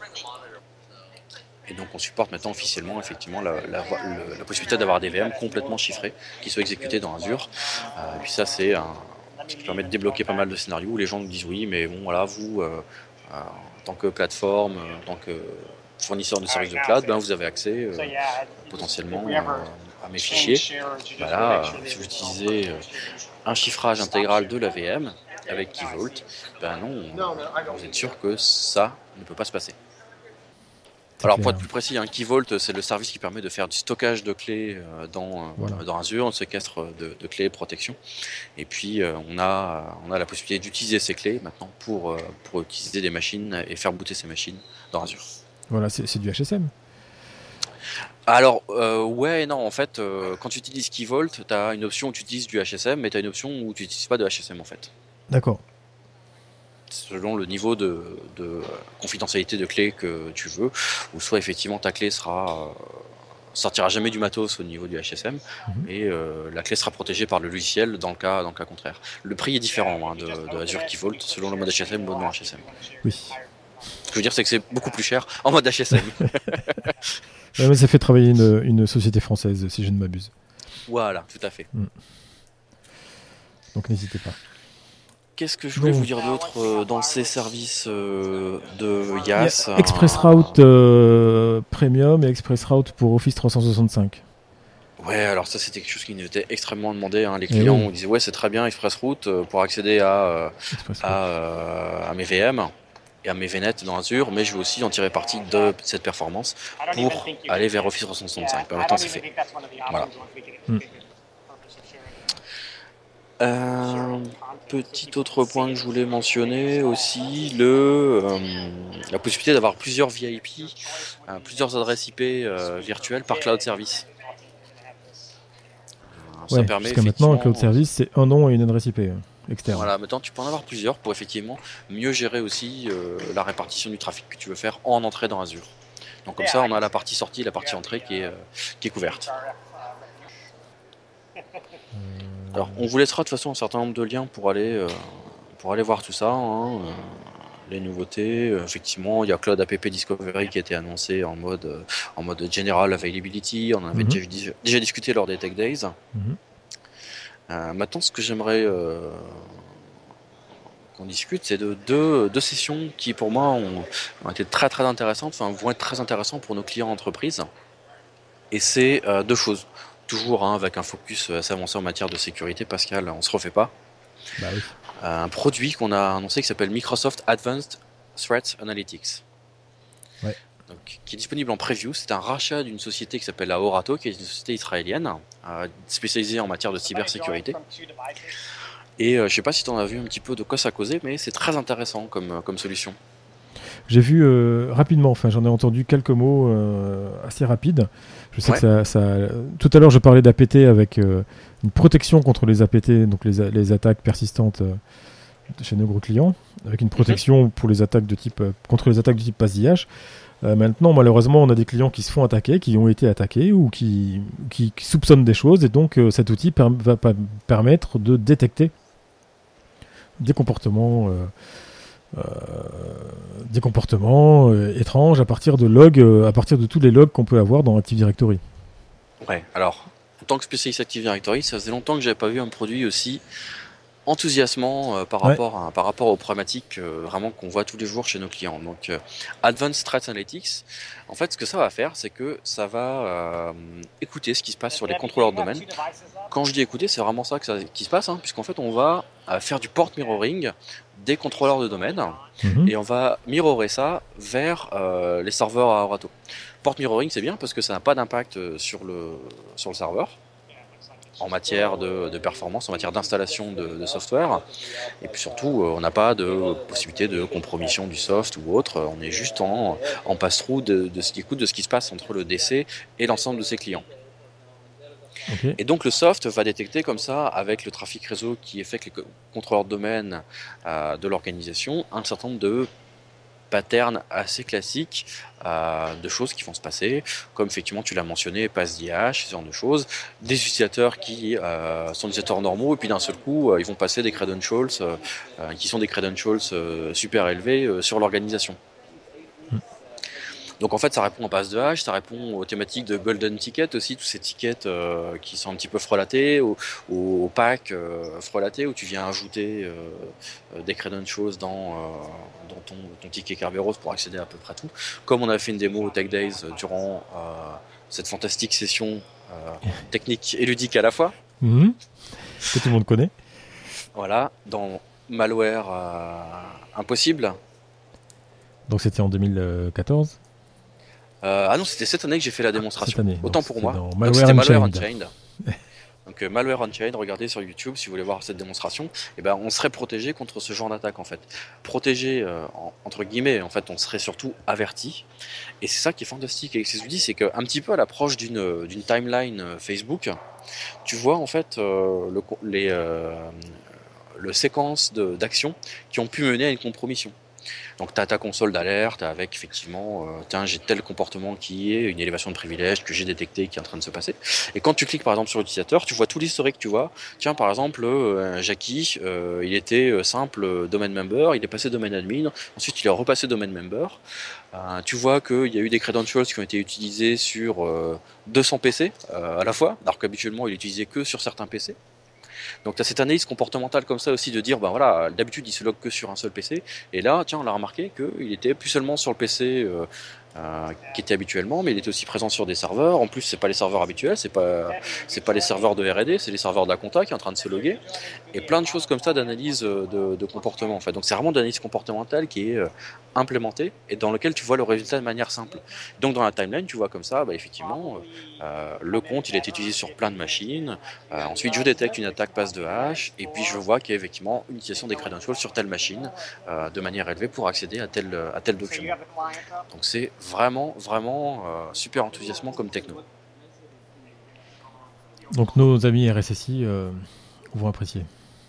[SPEAKER 2] Et donc on supporte maintenant officiellement effectivement la, la, la, la possibilité d'avoir des V M complètement chiffrés qui soient exécutés dans Azure. Euh, et puis ça c'est un, ce qui permet de débloquer pas mal de scénarios où les gens nous disent oui mais bon voilà vous euh, euh, en tant que plateforme, en tant que fournisseur de services de cloud, ben, vous avez accès euh, potentiellement euh, à mes fichiers. Ben là, euh, si vous utilisez euh, un chiffrage intégral de la V M avec Key Vault, ben non, vous êtes sûr que ça ne peut pas se passer. Alors pour être plus précis, hein, Key Vault, c'est le service qui permet de faire du stockage de clés euh, dans, voilà. dans Azure, un séquestre de, de clés et protection. Et puis euh, on, a, on a la possibilité d'utiliser ces clés maintenant pour, euh, pour utiliser des machines et faire booter ces machines dans Azure.
[SPEAKER 1] Voilà, c'est, c'est du H S M.
[SPEAKER 2] Alors, euh, ouais et non, en fait, euh, quand tu utilises Key Vault, tu as une option où tu utilises du H S M, mais tu as une option où tu n'utilises pas de H S M en fait.
[SPEAKER 1] D'accord.
[SPEAKER 2] Selon le niveau de, de confidentialité de clé que tu veux, ou soit effectivement ta clé sera euh, sortira jamais du matos au niveau du H S M, mm-hmm. et euh, la clé sera protégée par le logiciel dans le cas, dans le cas contraire. Le prix est différent hein, de, de Azure Key Vault selon le mode H S M ou le mode H S M.
[SPEAKER 1] Oui.
[SPEAKER 2] Ce que je veux dire, c'est que c'est beaucoup plus cher en mode H S M.
[SPEAKER 1] Ouais, mais ça fait travailler une, une société française, si je ne m'abuse.
[SPEAKER 2] Voilà, tout à fait. Mm.
[SPEAKER 1] Donc n'hésitez pas.
[SPEAKER 2] Qu'est-ce que je voulais bon. vous dire d'autre euh, dans ces services euh, de I A S?
[SPEAKER 1] ExpressRoute euh, Premium et ExpressRoute pour Office trois cent soixante-cinq.
[SPEAKER 2] Ouais, alors ça c'était quelque chose qui nous était extrêmement demandé. Hein. Les clients oui. disaient ouais c'est très bien ExpressRoute euh, pour accéder à, euh, à, euh, à mes V M et à mes V net dans Azure, mais je veux aussi en tirer parti de cette performance pour aller vers Office trois cent soixante-cinq. Ben, maintenant c'est fait. Voilà. Hmm. Euh, petit autre point que je voulais mentionner aussi, le, euh, la possibilité d'avoir plusieurs V I P, euh, plusieurs adresses I P euh, virtuelles par cloud service.
[SPEAKER 1] Euh, ça ouais, permet jusqu'à maintenant, un cloud service, c'est un nom et une adresse I P externe.
[SPEAKER 2] Voilà, maintenant tu peux en avoir plusieurs pour effectivement mieux gérer aussi euh, la répartition du trafic que tu veux faire en entrée dans Azure. Donc comme ça, on a la partie sortie et la partie entrée qui est, euh, qui est couverte. Alors, on vous laissera de toute façon un certain nombre de liens pour aller, euh, pour aller voir tout ça, hein, euh, les nouveautés. Euh, effectivement, il y a Cloud App Discovery qui a été annoncé en mode, euh, en mode General Availability. On en avait mm-hmm. déjà, déjà discuté lors des Tech Days. Mm-hmm. Euh, maintenant, ce que j'aimerais euh, qu'on discute, c'est de deux, deux sessions qui, pour moi, ont, ont été très très intéressantes, enfin, vont être très intéressantes pour nos clients entreprises. Et c'est euh, deux choses. Toujours hein, avec un focus assez avancé en matière de sécurité, Pascal, on se refait pas.
[SPEAKER 1] Bah oui.
[SPEAKER 2] Euh, un produit qu'on a annoncé qui s'appelle Microsoft Advanced Threat Analytics.
[SPEAKER 1] Ouais.
[SPEAKER 2] Donc, qui est disponible en preview. C'est un rachat d'une société qui s'appelle la Orato, qui est une société israélienne euh, spécialisée en matière de cybersécurité. Et euh, je sais pas si tu en as vu un petit peu de quoi ça causait, mais c'est très intéressant comme, comme solution.
[SPEAKER 1] J'ai vu euh, rapidement, enfin j'en ai entendu quelques mots euh, assez rapides. Je sais ouais. que ça, ça... Tout à l'heure je parlais d'A P T avec euh, une protection contre les A P T, donc les, les attaques persistantes euh, chez nos gros clients, avec une protection mm-hmm. pour les attaques de type, euh, contre les attaques de type passe-I H. Euh, maintenant malheureusement on a des clients qui se font attaquer, qui ont été attaqués ou qui, qui, qui soupçonnent des choses et donc euh, cet outil per- va pa- permettre de détecter des comportements... Euh, Euh, des comportements euh, étranges à partir de logs, euh, à partir de tous les logs qu'on peut avoir dans Active Directory.
[SPEAKER 2] Ouais, alors, en tant que spécialiste Active Directory, ça faisait longtemps que j'avais pas vu un produit aussi enthousiasmant euh, par, ouais. rapport à, par rapport aux problématiques euh, vraiment qu'on voit tous les jours chez nos clients. Donc, euh, Advanced Threat Analytics, en fait, ce que ça va faire, c'est que ça va euh, écouter ce qui se passe sur les contrôleurs de domaine. Quand je dis écouter, c'est vraiment ça, que ça qui se passe, hein, puisqu'en fait, on va euh, faire du port mirroring des contrôleurs de domaine mmh. et on va mirrorer ça vers euh, les serveurs à Orato. Port mirroring, c'est bien parce que ça n'a pas d'impact sur le, sur le serveur en matière de, de performance, en matière d'installation de, de software. Et puis surtout, on n'a pas de possibilité de compromission du soft ou autre. On est juste en, en pass-through de, de ce qui écoute, de ce qui se passe entre le D C et l'ensemble de ses clients. Okay. Et donc le soft va détecter comme ça, avec le trafic réseau qui est fait avec les contrôleurs de domaine euh, de l'organisation, un certain nombre de pattern assez classique euh, de choses qui vont se passer, comme effectivement tu l'as mentionné, pass D H, ce genre de choses, des utilisateurs qui euh, sont des utilisateurs normaux et puis d'un seul coup euh, ils vont passer des credentials euh, euh, qui sont des credentials euh, super élevés euh, sur l'organisation.
[SPEAKER 1] Mm.
[SPEAKER 2] Donc en fait ça répond au pass de hash, ça répond aux thématiques de golden ticket aussi, tous ces tickets euh, qui sont un petit peu frelatés, aux, aux packs euh, frelatés où tu viens ajouter euh, des credentials dans, euh, dans ton, ton ticket Kerberos pour accéder à peu près tout. Comme on a fait une démo au Tech Days durant euh, cette fantastique session euh, technique et ludique à la fois.
[SPEAKER 1] Mm-hmm. Que tout le monde connaît.
[SPEAKER 2] Voilà, dans Malware euh, Impossible.
[SPEAKER 1] Donc c'était en deux mille quatorze.
[SPEAKER 2] Euh, ah non, c'était cette année que j'ai fait la démonstration.
[SPEAKER 1] Cette année.
[SPEAKER 2] Autant
[SPEAKER 1] Donc,
[SPEAKER 2] pour moi.
[SPEAKER 1] Dans
[SPEAKER 2] Donc
[SPEAKER 1] Malware
[SPEAKER 2] c'était Malware
[SPEAKER 1] Unchained.
[SPEAKER 2] Unchained. Donc euh, Malware Unchained, regardez sur YouTube si vous voulez voir cette démonstration. Et ben on serait protégé contre ce genre d'attaque en fait. Protégé euh, en, entre guillemets, en fait, on serait surtout averti. Et c'est ça qui est fantastique avec ces outils, c'est qu'un petit peu à l'approche d'une d'une timeline Facebook, tu vois en fait euh, le les euh, le séquence d'actions qui ont pu mener à une compromission. Donc tu as ta console d'alerte avec effectivement, euh, tiens, j'ai tel comportement qui est une élévation de privilège que j'ai détecté qui est en train de se passer. Et quand tu cliques par exemple sur l'utilisateur, tu vois tout l'historique, tu vois. Tiens, par exemple, euh, Jackie, euh, il était simple domain member, il est passé domaine admin, ensuite il est repassé domaine member. Euh, tu vois qu'il y a eu des credentials qui ont été utilisés sur euh, deux cents P C euh, à la fois, alors qu'habituellement il est utilisé que sur certains P C. Donc tu as cette analyse comportementale comme ça aussi de dire, ben voilà, d'habitude il se log que sur un seul P C, et là, tiens, on a remarqué qu'il était plus seulement sur le P C euh, euh, qui était habituellement, mais il était aussi présent sur des serveurs. En plus, c'est pas les serveurs habituels, c'est pas c'est pas les serveurs de R et D, c'est les serveurs de la compta qui est en train de se loguer, et plein de choses comme ça d'analyse de, de comportement en fait. Donc c'est vraiment de l'analyse comportementale qui est euh, implémentée et dans lequel tu vois le résultat de manière simple. Donc dans la timeline, tu vois comme ça, bah, effectivement, euh, le compte il a été utilisé sur plein de machines. Euh, ensuite, je détecte une attaque passe de hash, et puis je vois qu'il y a effectivement une utilisation des credentials sur telle machine euh, de manière élevée pour accéder à tel, à tel document. Donc c'est vraiment, vraiment euh, super enthousiasmant comme techno.
[SPEAKER 1] Donc nos amis R S S I euh, vont apprécier.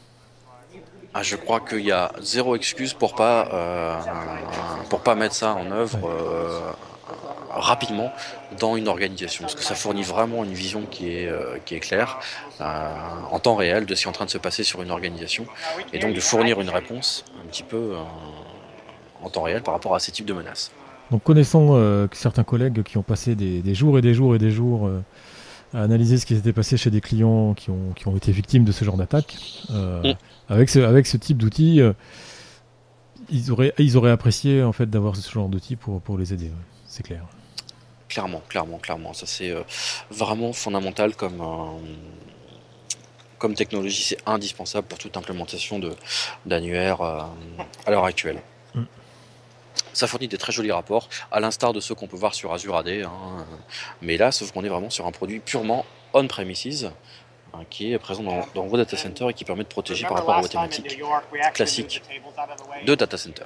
[SPEAKER 2] Ah, je crois qu'il y a zéro excuse pour pas, euh, pour pas mettre ça en œuvre
[SPEAKER 1] Ouais.
[SPEAKER 2] euh, rapidement dans une organisation, parce que ça fournit vraiment une vision qui est, euh, qui est claire euh, en temps réel de ce qui est en train de se passer sur une organisation, et donc de fournir une réponse un petit peu euh, en temps réel par rapport à ces types de menaces.
[SPEAKER 1] Donc connaissant euh, certains collègues qui ont passé des, des jours et des jours et des jours euh, à analyser ce qui s'était passé chez des clients qui ont, qui ont été victimes de ce genre d'attaque, euh, mm. avec, ce, avec ce type d'outils, euh, ils, auraient, ils auraient apprécié en fait, d'avoir ce genre d'outils pour, pour les aider, ouais. C'est clair.
[SPEAKER 2] Clairement, clairement, clairement. Ça c'est euh, vraiment fondamental comme, euh, comme technologie, c'est indispensable pour toute implémentation de, d'annuaire euh, à l'heure actuelle. Mm. Ça fournit des très jolis rapports, à l'instar de ceux qu'on peut voir sur Azure A D. Hein. Mais là, sauf qu'on est vraiment sur un produit purement on-premises, hein, qui est présent dans, dans vos data centers et qui permet de protéger par rapport à vos thématiques classiques de data center.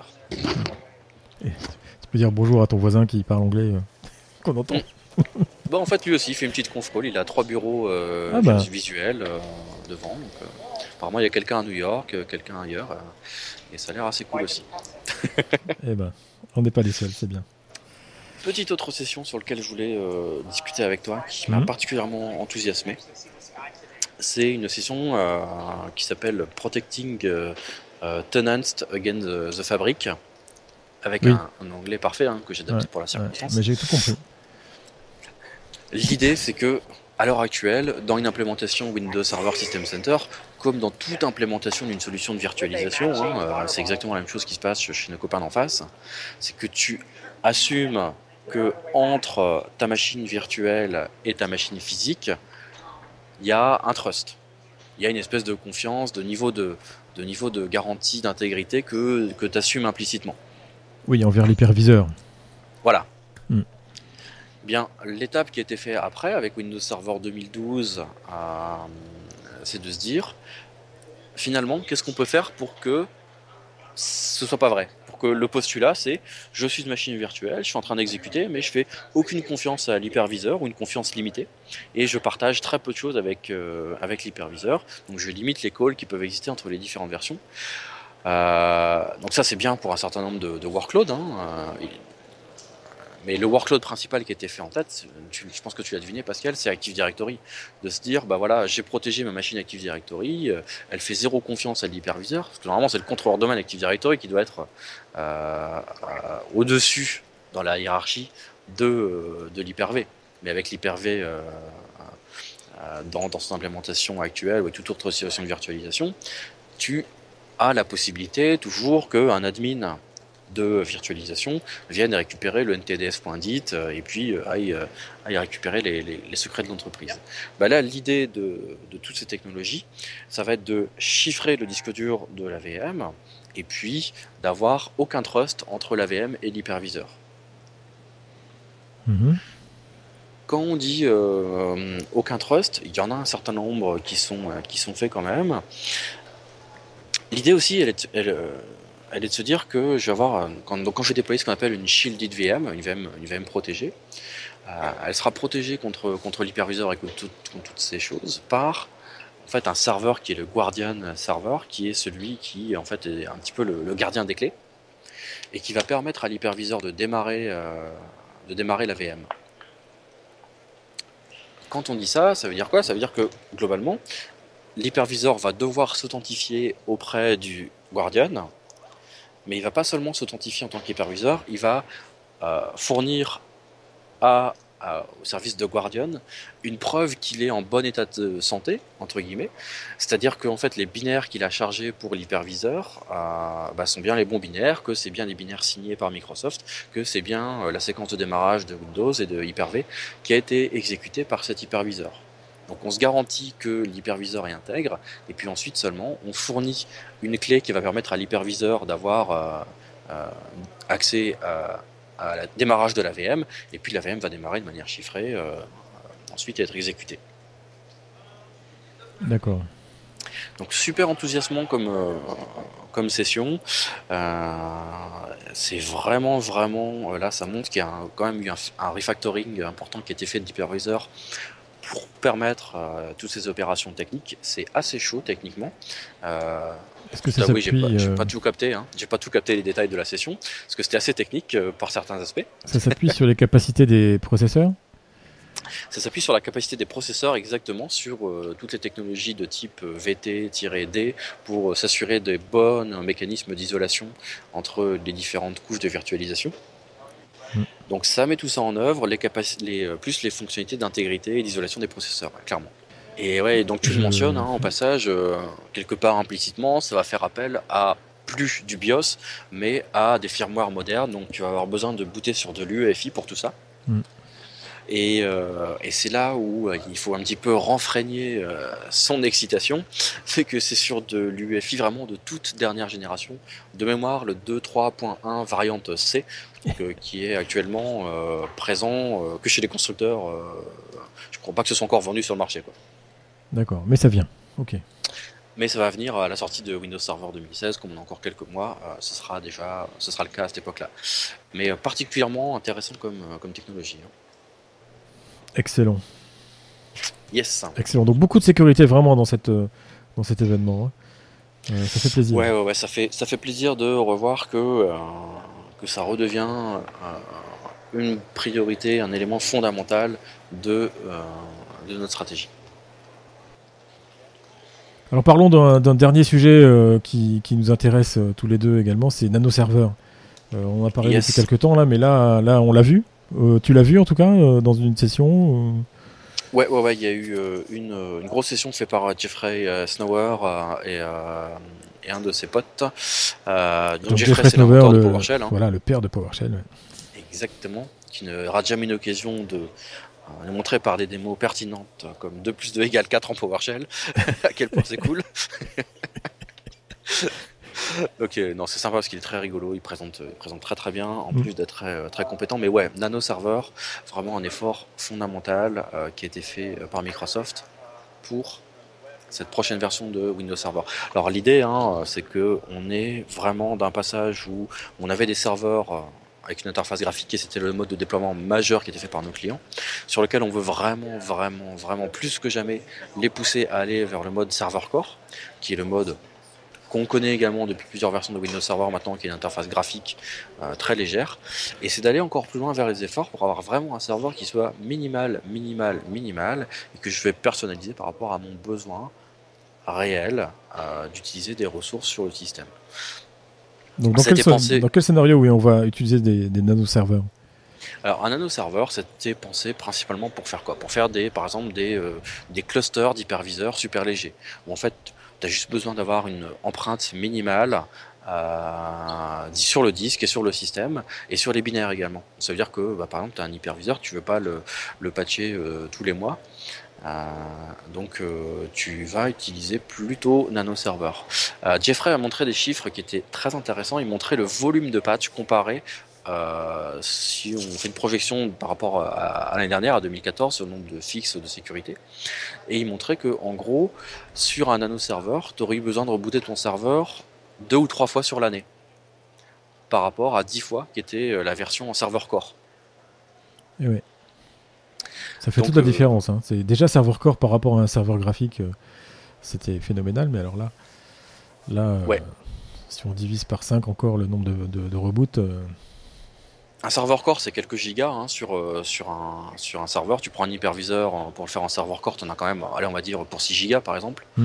[SPEAKER 1] Et tu peux dire bonjour à ton voisin qui parle anglais, euh, qu'on entend.
[SPEAKER 2] Mm. Bah, en fait, lui aussi, il fait une petite conf call. Il a trois bureaux euh,
[SPEAKER 1] ah bah.
[SPEAKER 2] visuels euh, devant. Donc, euh, apparemment, il y a quelqu'un à New York, quelqu'un ailleurs. Euh, et ça a l'air assez cool aussi.
[SPEAKER 1] Eh ben, on n'est pas les seuls, c'est bien.
[SPEAKER 2] Petite autre session sur laquelle je voulais euh, discuter avec toi, qui mmh. m'a particulièrement enthousiasmé. C'est une session euh, qui s'appelle Protecting euh, uh, Tenants Against the, the Fabric, avec oui. un, un anglais parfait hein, que j'ai adapté ouais, pour la circonstance.
[SPEAKER 1] Ouais, mais j'ai tout compris.
[SPEAKER 2] L'idée, c'est que à l'heure actuelle, dans une implémentation Windows Server System Center, comme dans toute implémentation d'une solution de virtualisation, hein, euh, c'est exactement la même chose qui se passe chez nos copains d'en face, c'est que tu assumes que entre ta machine virtuelle et ta machine physique, il y a un trust. Il y a une espèce de confiance, de niveau de, de, niveau de garantie d'intégrité que, que tu assumes implicitement.
[SPEAKER 1] Oui, envers l'hyperviseur.
[SPEAKER 2] Voilà. Mm. Bien, l'étape qui a été faite après, avec Windows Server deux mille douze, euh, c'est de se dire, finalement, qu'est-ce qu'on peut faire pour que ce soit pas vrai, pour que le postulat c'est je suis une machine virtuelle, je suis en train d'exécuter, mais je fais aucune confiance à l'hyperviseur ou une confiance limitée, et je partage très peu de choses avec, euh, avec l'hyperviseur, donc je limite les calls qui peuvent exister entre les différentes versions. Euh, donc ça c'est bien pour un certain nombre de, de workloads, hein. Euh, mais le workload principal qui était fait en tête, tu, je pense que tu l'as deviné Pascal, c'est Active Directory. De se dire, bah voilà, j'ai protégé ma machine Active Directory, euh, elle fait zéro confiance à l'hyperviseur, parce que normalement c'est le contrôleur domaine Active Directory qui doit être euh, euh, au-dessus dans la hiérarchie de, euh, de l'hyper-V. Mais avec l'hyper-V euh, euh, dans, dans son implémentation actuelle ou avec toute autre situation de virtualisation, tu as la possibilité toujours qu'un admin de virtualisation viennent récupérer le N T D S.dit euh, et puis euh, aille, euh, aille récupérer les, les, les secrets de l'entreprise. Bah là, l'idée de, de toutes ces technologies, ça va être de chiffrer le disque dur de la V M et puis d'avoir aucun trust entre la V M et l'hyperviseur.
[SPEAKER 1] Mmh.
[SPEAKER 2] Quand on dit euh, aucun trust, il y en a un certain nombre qui sont, euh, qui sont faits quand même. L'idée aussi, elle est, elle, euh, elle est de se dire que je vais avoir, quand, donc quand je vais déployer ce qu'on appelle une shielded V M, une V M, une V M protégée, euh, elle sera protégée contre, contre l'hyperviseur et contre, tout, contre toutes ces choses par en fait, un serveur qui est le Guardian Server, qui est celui qui en fait, est un petit peu le, le gardien des clés et qui va permettre à l'hyperviseur de démarrer, euh, de démarrer la V M. Quand on dit ça, ça veut dire quoi? Ça veut dire que globalement, l'hyperviseur va devoir s'authentifier auprès du Guardian, mais il ne va pas seulement s'authentifier en tant qu'hyperviseur, il va euh, fournir à, à, au service de Guardian une preuve qu'il est en bon état de santé, entre guillemets, c'est-à-dire que en fait, les binaires qu'il a chargés pour l'hyperviseur euh, bah, sont bien les bons binaires, que c'est bien les binaires signés par Microsoft, que c'est bien euh, la séquence de démarrage de Windows et de Hyper-V qui a été exécutée par cet hyperviseur. Donc on se garantit que l'hyperviseur est intègre, et puis ensuite seulement on fournit une clé qui va permettre à l'hyperviseur d'avoir euh, euh, accès à, à la démarrage de la V M, et puis la V M va démarrer de manière chiffrée, euh, ensuite être exécutée.
[SPEAKER 1] D'accord.
[SPEAKER 2] Donc super enthousiasmant comme, euh, comme session. Euh, c'est vraiment, vraiment, là ça montre qu'il y a un, quand même eu un, un refactoring important qui a été fait de l'hyperviseur pour permettre euh, toutes ces opérations techniques. C'est assez chaud techniquement. Euh,
[SPEAKER 1] Est-ce que ça
[SPEAKER 2] oui,
[SPEAKER 1] s'appuie,
[SPEAKER 2] j'ai pas, j'ai
[SPEAKER 1] euh,
[SPEAKER 2] pas tout capté, hein. J'ai pas tout capté les détails de la session, parce que c'était assez technique euh, par certains aspects.
[SPEAKER 1] ça s'appuie sur les capacités des processeurs?
[SPEAKER 2] Ça s'appuie sur la capacité des processeurs, exactement, sur euh, toutes les technologies de type euh, V T-D pour euh, s'assurer des bons mécanismes d'isolation entre les différentes couches de virtualisation.
[SPEAKER 1] Mm.
[SPEAKER 2] Donc ça met tout ça en œuvre, les capaci- les, euh, plus les fonctionnalités d'intégrité et d'isolation des processeurs, ouais, clairement. Et ouais, donc tu
[SPEAKER 1] Je-
[SPEAKER 2] le mentionnes, hein, en passage, euh, quelque part implicitement, ça va faire appel à plus du BIOS, mais à des firmwares modernes, donc tu vas avoir besoin de booter sur de l'U E F I pour tout ça.
[SPEAKER 1] Mm.
[SPEAKER 2] Et, euh, et c'est là où euh, il faut un petit peu renfreigner euh, son excitation, c'est que c'est sur de l'U E F I vraiment de toute dernière génération, de mémoire le deux point trois point un variante C, donc, euh, qui est actuellement euh, présent euh, que chez les constructeurs. Euh, je ne crois pas que ce soit encore vendu sur le marché, quoi.
[SPEAKER 1] D'accord, mais ça vient. Ok.
[SPEAKER 2] Mais ça va venir à la sortie de Windows Server deux mille seize, comme on a encore quelques mois, euh, ce sera déjà, ce sera le cas à cette époque-là. Mais euh, particulièrement intéressant comme, euh, comme technologie, hein.
[SPEAKER 1] Excellent.
[SPEAKER 2] Yes.
[SPEAKER 1] Excellent. Donc beaucoup de sécurité vraiment dans, cette, euh, dans cet événement, hein. Euh, ça fait plaisir.
[SPEAKER 2] Ouais, ouais, ouais, ça fait, ça fait plaisir de revoir que, euh, que ça redevient euh, une priorité, un élément fondamental de, euh, de notre stratégie.
[SPEAKER 1] Alors parlons d'un, d'un dernier sujet euh, qui, qui nous intéresse euh, tous les deux également, c'est nanoserver. Euh, on en a parlé
[SPEAKER 2] Yes.
[SPEAKER 1] depuis quelques temps là, mais là, là on l'a vu. Euh, tu l'as vu en tout cas euh, dans une session euh...
[SPEAKER 2] Ouais, ouais, ouais, il y a eu euh, une, une grosse session faite par Jeffrey euh, Snower euh, et, euh, et un de ses potes. Euh, donc,
[SPEAKER 1] Donc
[SPEAKER 2] Jeffrey,
[SPEAKER 1] Jeffrey
[SPEAKER 2] c'est l'inventeur
[SPEAKER 1] Snower,
[SPEAKER 2] de
[SPEAKER 1] le,
[SPEAKER 2] PowerShell, hein.
[SPEAKER 1] voilà, le père de PowerShell. Ouais.
[SPEAKER 2] Exactement, qui ne rate jamais une occasion de euh, montrer par des démos pertinentes comme deux plus deux égale quatre en PowerShell, à quel point c'est cool. Ok, non, c'est sympa parce qu'il est très rigolo, il présente, il présente très très bien, en
[SPEAKER 1] Mm.
[SPEAKER 2] plus d'être très, très compétent. Mais ouais, Nano Server, vraiment un effort fondamental euh, qui a été fait euh, par Microsoft pour cette prochaine version de Windows Server. Alors l'idée, hein, c'est que on est vraiment d'un passage où on avait des serveurs euh, avec une interface graphique et c'était le mode de déploiement majeur qui était fait par nos clients, sur lequel on veut vraiment, vraiment, vraiment plus que jamais les pousser à aller vers le mode serveur core, qui est le mode qu'on connaît également depuis plusieurs versions de Windows Server maintenant, qui est une interface graphique euh, très légère, et c'est d'aller encore plus loin vers les efforts pour avoir vraiment un serveur qui soit minimal, minimal, minimal, et que je vais personnaliser par rapport à mon besoin réel euh, d'utiliser des ressources sur le système.
[SPEAKER 1] Donc dans, quel, pensé... dans quel scénario oui, on va utiliser des, des nano-serveurs?
[SPEAKER 2] Alors un nano-serveur, c'était pensé principalement pour faire quoi? Pour faire des, par exemple des, euh, des clusters d'hyperviseurs super légers, où en fait tu as juste besoin d'avoir une empreinte minimale euh, sur le disque et sur le système, et sur les binaires également. Ça veut dire que bah, par exemple tu as un hyperviseur, tu veux pas le, le patcher euh, tous les mois, Euh, donc euh, tu vas utiliser plutôt nano-server. Euh, Jeffrey a montré des chiffres qui étaient très intéressants. Il montrait le volume de patch comparé, euh, si on fait une projection par rapport à, à l'année dernière, à deux mille quatorze, sur le nombre de fixes de sécurité, et il montrait que en gros sur un nano-serveur tu aurais eu besoin de rebooter ton serveur deux ou trois fois sur l'année, par rapport à dix fois qui était la version en serveur core.
[SPEAKER 1] Et oui. Ça fait Donc, toute la euh, différence. Hein. C'est déjà serveur core par rapport à un serveur graphique, euh, c'était phénoménal. Mais alors là, là ouais. euh, si on divise par cinq encore le nombre de, de, de reboots... Euh...
[SPEAKER 2] Un serveur core, c'est quelques gigas hein, sur, euh, sur, un, sur un serveur. Tu prends un hyperviseur euh, pour le faire en serveur core, tu en as quand même, allez, on va dire, pour six gigas par exemple. Mm.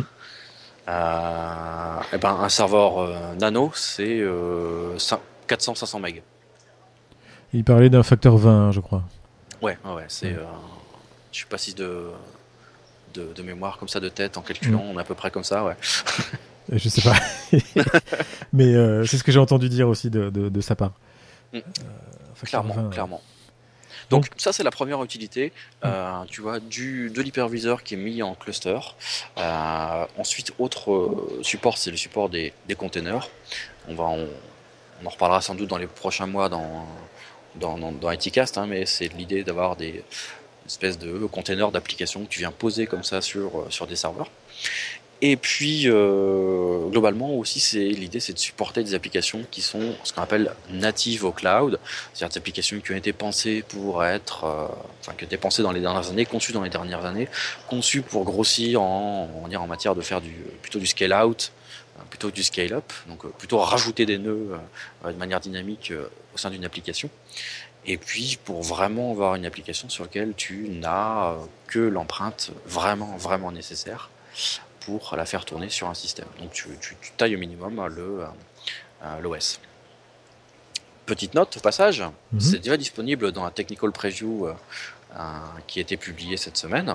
[SPEAKER 2] Euh, et ben, un serveur euh, nano, c'est euh, quatre cents à cinq cents mégas.
[SPEAKER 1] Il parlait d'un facteur vingt, je crois.
[SPEAKER 2] Ouais, ouais, c'est... Ouais. Euh, je suis pas si de, de, de mémoire comme ça de tête en calculant, mmh. on est à peu près comme ça, ouais.
[SPEAKER 1] Je sais pas, mais euh, c'est ce que j'ai entendu dire aussi de, de, de sa part.
[SPEAKER 2] Mmh. Euh, clairement, vingt, clairement. Donc, Donc ça c'est la première utilité, mmh. euh, tu vois, du, de l'hyperviseur qui est mis en cluster. Euh, ensuite, autre euh, support, c'est le support des, des containers. On va, on, on en reparlera sans doute dans les prochains mois dans dans, dans, dans ITcast, hein, mais c'est l'idée d'avoir des espèce de container d'applications que tu viens poser comme ça sur, sur des serveurs. Et puis euh, globalement aussi c'est l'idée c'est de supporter des applications qui sont ce qu'on appelle natives au cloud, c'est-à-dire des applications qui ont été pensées pour être euh, enfin qui ont été pensées dans les dernières années, conçues dans les dernières années, conçues pour grossir en, on va dire en matière de faire du plutôt du scale out plutôt que du scale up, donc euh, plutôt rajouter des nœuds euh, de manière dynamique euh, au sein d'une application. Et puis pour vraiment avoir une application sur laquelle tu n'as que l'empreinte vraiment vraiment nécessaire pour la faire tourner sur un système. Donc tu, tu, tu tailles au minimum le, euh, l'O S. Petite note au passage, mm-hmm. c'est déjà disponible dans la Technical Preview euh, euh, qui a été publiée cette semaine.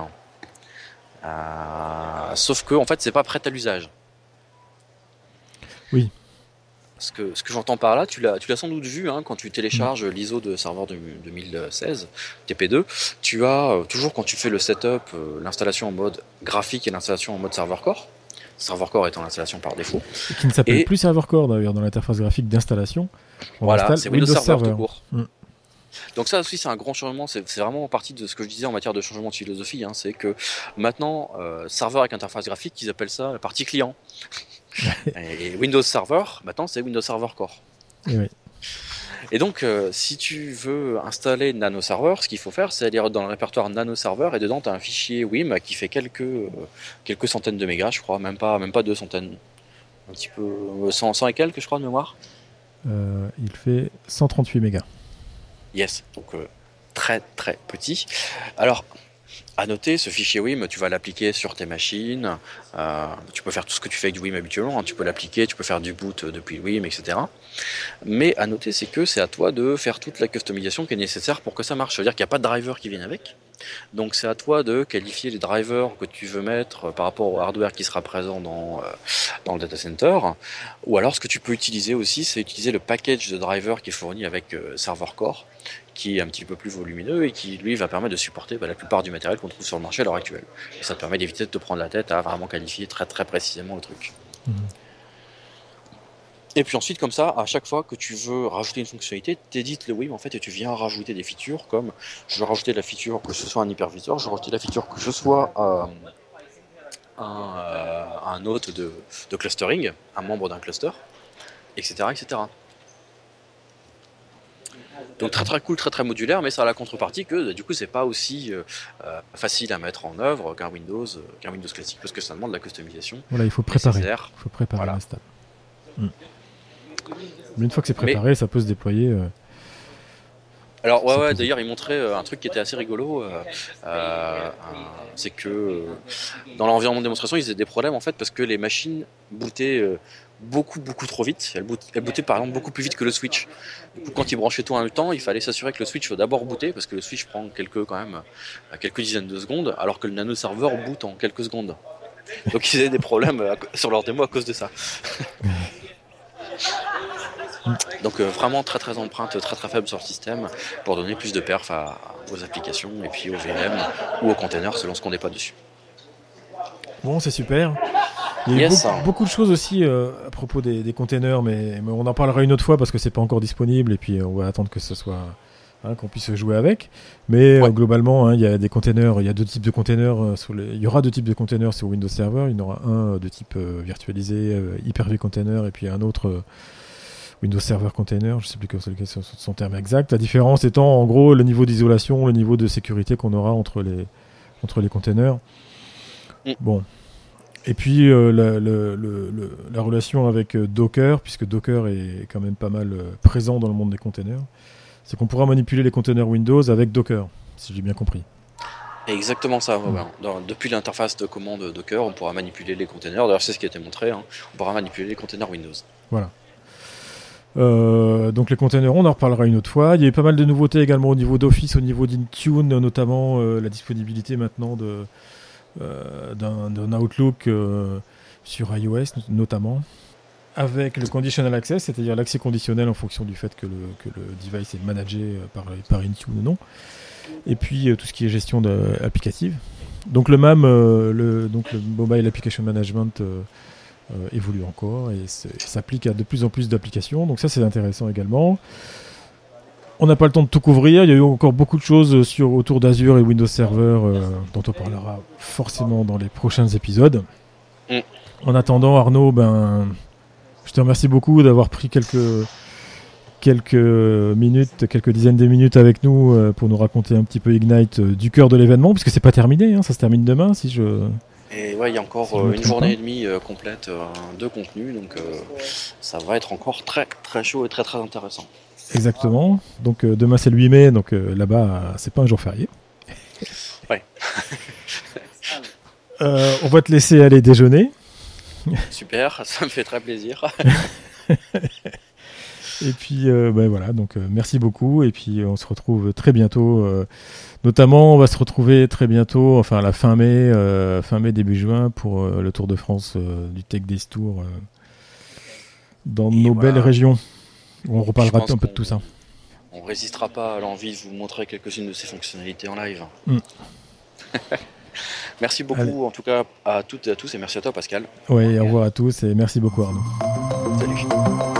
[SPEAKER 2] Euh, sauf que en fait c'est pas prêt à l'usage.
[SPEAKER 1] Oui.
[SPEAKER 2] Ce que, ce que j'entends par là, tu l'as, tu l'as sans doute vu hein, quand tu télécharges l'I S O de serveur de deux mille seize, T P deux, tu as euh, toujours quand tu fais le setup, euh, l'installation en mode graphique et l'installation en mode serveur core, serveur core étant l'installation par défaut.
[SPEAKER 1] Et qui ne s'appelle et... plus serveur core d'ailleurs dans l'interface graphique d'installation. On
[SPEAKER 2] voilà, c'est Windows, Windows Server, Server tout court. Mm. Donc ça aussi c'est un grand changement, c'est, c'est vraiment partie de ce que je disais en matière de changement de philosophie, hein, c'est que maintenant, euh, serveur avec interface graphique, ils appellent ça la partie client. Et Windows Server, maintenant c'est Windows Server Core.
[SPEAKER 1] Et, oui.
[SPEAKER 2] Et donc, euh, si tu veux installer Nano Server, ce qu'il faut faire, c'est aller dans le répertoire Nano Server et dedans tu as un fichier W I M qui fait quelques, euh, quelques centaines de mégas, je crois, même pas, même pas deux centaines, un petit peu, cent, cent et quelques, je crois, de mémoire.
[SPEAKER 1] Euh, il fait cent trente-huit mégas.
[SPEAKER 2] Yes, donc euh, très très petit. Alors, à noter, ce fichier W I M, tu vas l'appliquer sur tes machines. Euh, tu peux faire tout ce que tu fais avec du W I M habituellement. Hein. Tu peux l'appliquer, tu peux faire du boot depuis le W I M, et cetera. Mais à noter, c'est que c'est à toi de faire toute la customisation qui est nécessaire pour que ça marche. C'est-à-dire qu'il n'y a pas de driver qui viennent avec. Donc c'est à toi de qualifier les drivers que tu veux mettre par rapport au hardware qui sera présent dans, euh, dans le data center. Ou alors ce que tu peux utiliser aussi, c'est utiliser le package de drivers qui est fourni avec euh, Server Core, qui est un petit peu plus volumineux et qui lui va permettre de supporter bah, la plupart du matériel qu'on trouve sur le marché à l'heure actuelle. Et ça te permet d'éviter de te prendre la tête à vraiment qualifier très très précisément le truc. Mmh. Et puis ensuite, comme ça, à chaque fois que tu veux rajouter une fonctionnalité, t'édites le W I M en fait et tu viens rajouter des features comme je veux rajouter la feature que ce soit un hyperviseur, je veux rajouter la feature que je sois euh, un, euh, un hôte de, de clustering, un membre d'un cluster, et cetera, et cetera. Donc très très cool, très très modulaire, mais ça a la contrepartie que du coup c'est pas aussi euh, facile à mettre en œuvre qu'un Windows, qu'un Windows classique parce que ça demande de la customisation.
[SPEAKER 1] Voilà, il faut préparer. Il faut préparer
[SPEAKER 2] voilà.
[SPEAKER 1] l'install. Mm. Mais une fois que c'est préparé, Mais... ça peut se déployer. Euh...
[SPEAKER 2] Alors ouais, ouais d'ailleurs il montrait euh, un truc qui était assez rigolo, euh, euh, c'est que euh, dans l'environnement de démonstration ils avaient des problèmes en fait parce que les machines bootaient euh, beaucoup beaucoup trop vite, elles, boot, elles bootaient par exemple beaucoup plus vite que le switch. Du coup quand ils branchaient tout en même temps il fallait s'assurer que le switch soit d'abord booté parce que le switch prend quelques quand même quelques dizaines de secondes alors que le nano serveur boot en quelques secondes. Donc ils avaient des problèmes à, sur leur démo à cause de ça. Donc euh, vraiment très très empreinte, très très faible sur le système pour donner plus de perf à, aux applications et puis aux V M ou aux containers selon ce qu'on déploie dessus.
[SPEAKER 1] Bon, c'est super. Il y a yes. beaucoup, beaucoup de choses aussi euh, à propos des, des containers, mais, mais on en parlera une autre fois parce que c'est pas encore disponible et puis on va attendre que ce soit hein, qu'on puisse jouer avec. Mais ouais. euh, globalement, hein, il y a des containers, il y a deux types de containers euh, sur les, il y aura deux types de containers sur Windows Server. Il y en aura un euh, de type euh, virtualisé, euh, Hyper-V container et puis un autre. Euh, Windows Server Container, je ne sais plus quel est son terme exact. La différence étant en gros le niveau d'isolation, le niveau de sécurité qu'on aura entre les, entre les containers. Mm. Bon. Et puis euh, la, le, le, le, la relation avec euh, Docker, puisque Docker est quand même pas mal euh, présent dans le monde des containers, c'est qu'on pourra manipuler les containers Windows avec Docker, si j'ai bien compris.
[SPEAKER 2] Exactement ça. Mm. Ouais, dans, depuis l'interface de commande Docker, on pourra manipuler les containers. D'ailleurs, c'est ce qui a été montré. Hein. On pourra manipuler les containers Windows.
[SPEAKER 1] Voilà. Euh, donc les containers, on en reparlera une autre fois. Il y a eu pas mal de nouveautés également au niveau d'Office, au niveau d'Intune, notamment euh, la disponibilité maintenant de, euh, d'un, d'un Outlook euh, sur iOS notamment, avec le conditional access, c'est-à-dire l'accès conditionnel en fonction du fait que le, que le device est managé par, par Intune ou non, et puis euh, tout ce qui est gestion de, applicative. Donc le M A M, euh, le, donc le Mobile Application Management, euh, Euh, évolue encore et s'applique à de plus en plus d'applications, donc ça c'est intéressant également. On n'a pas le temps de tout couvrir, il y a eu encore beaucoup de choses sur, autour d'Azure et Windows Server euh, dont on parlera forcément dans les prochains épisodes. Mm. En attendant Arnaud, ben, je te remercie beaucoup d'avoir pris quelques, quelques minutes, quelques dizaines de minutes avec nous euh, pour nous raconter un petit peu Ignite euh, du cœur de l'événement, puisque c'est pas terminé, hein, ça se termine demain si je...
[SPEAKER 2] Et ouais, il y a encore si euh, une journée et demie euh, complète euh, de contenu, donc euh, ça va être encore très très chaud et très très intéressant.
[SPEAKER 1] Exactement. Donc euh, demain c'est le huit mai, donc euh, là-bas euh, c'est pas un jour férié.
[SPEAKER 2] Ouais.
[SPEAKER 1] euh, on va te laisser aller déjeuner.
[SPEAKER 2] Super, ça me fait très plaisir.
[SPEAKER 1] Et puis euh, ben voilà, donc euh, merci beaucoup et puis on se retrouve très bientôt. Euh, notamment, on va se retrouver très bientôt, enfin à la fin mai, euh, fin mai début juin pour euh, le Tour de France euh, du Tech Days Tour euh, dans et nos voilà. belles régions. On reparlera un peu de tout ça.
[SPEAKER 2] On résistera pas à l'envie de vous montrer quelques-unes de ces fonctionnalités en live.
[SPEAKER 1] Mm.
[SPEAKER 2] Merci beaucoup Allez. en tout cas à toutes et à tous et merci à toi Pascal.
[SPEAKER 1] Oui, au revoir à tous et merci beaucoup Arnaud.
[SPEAKER 2] Salut.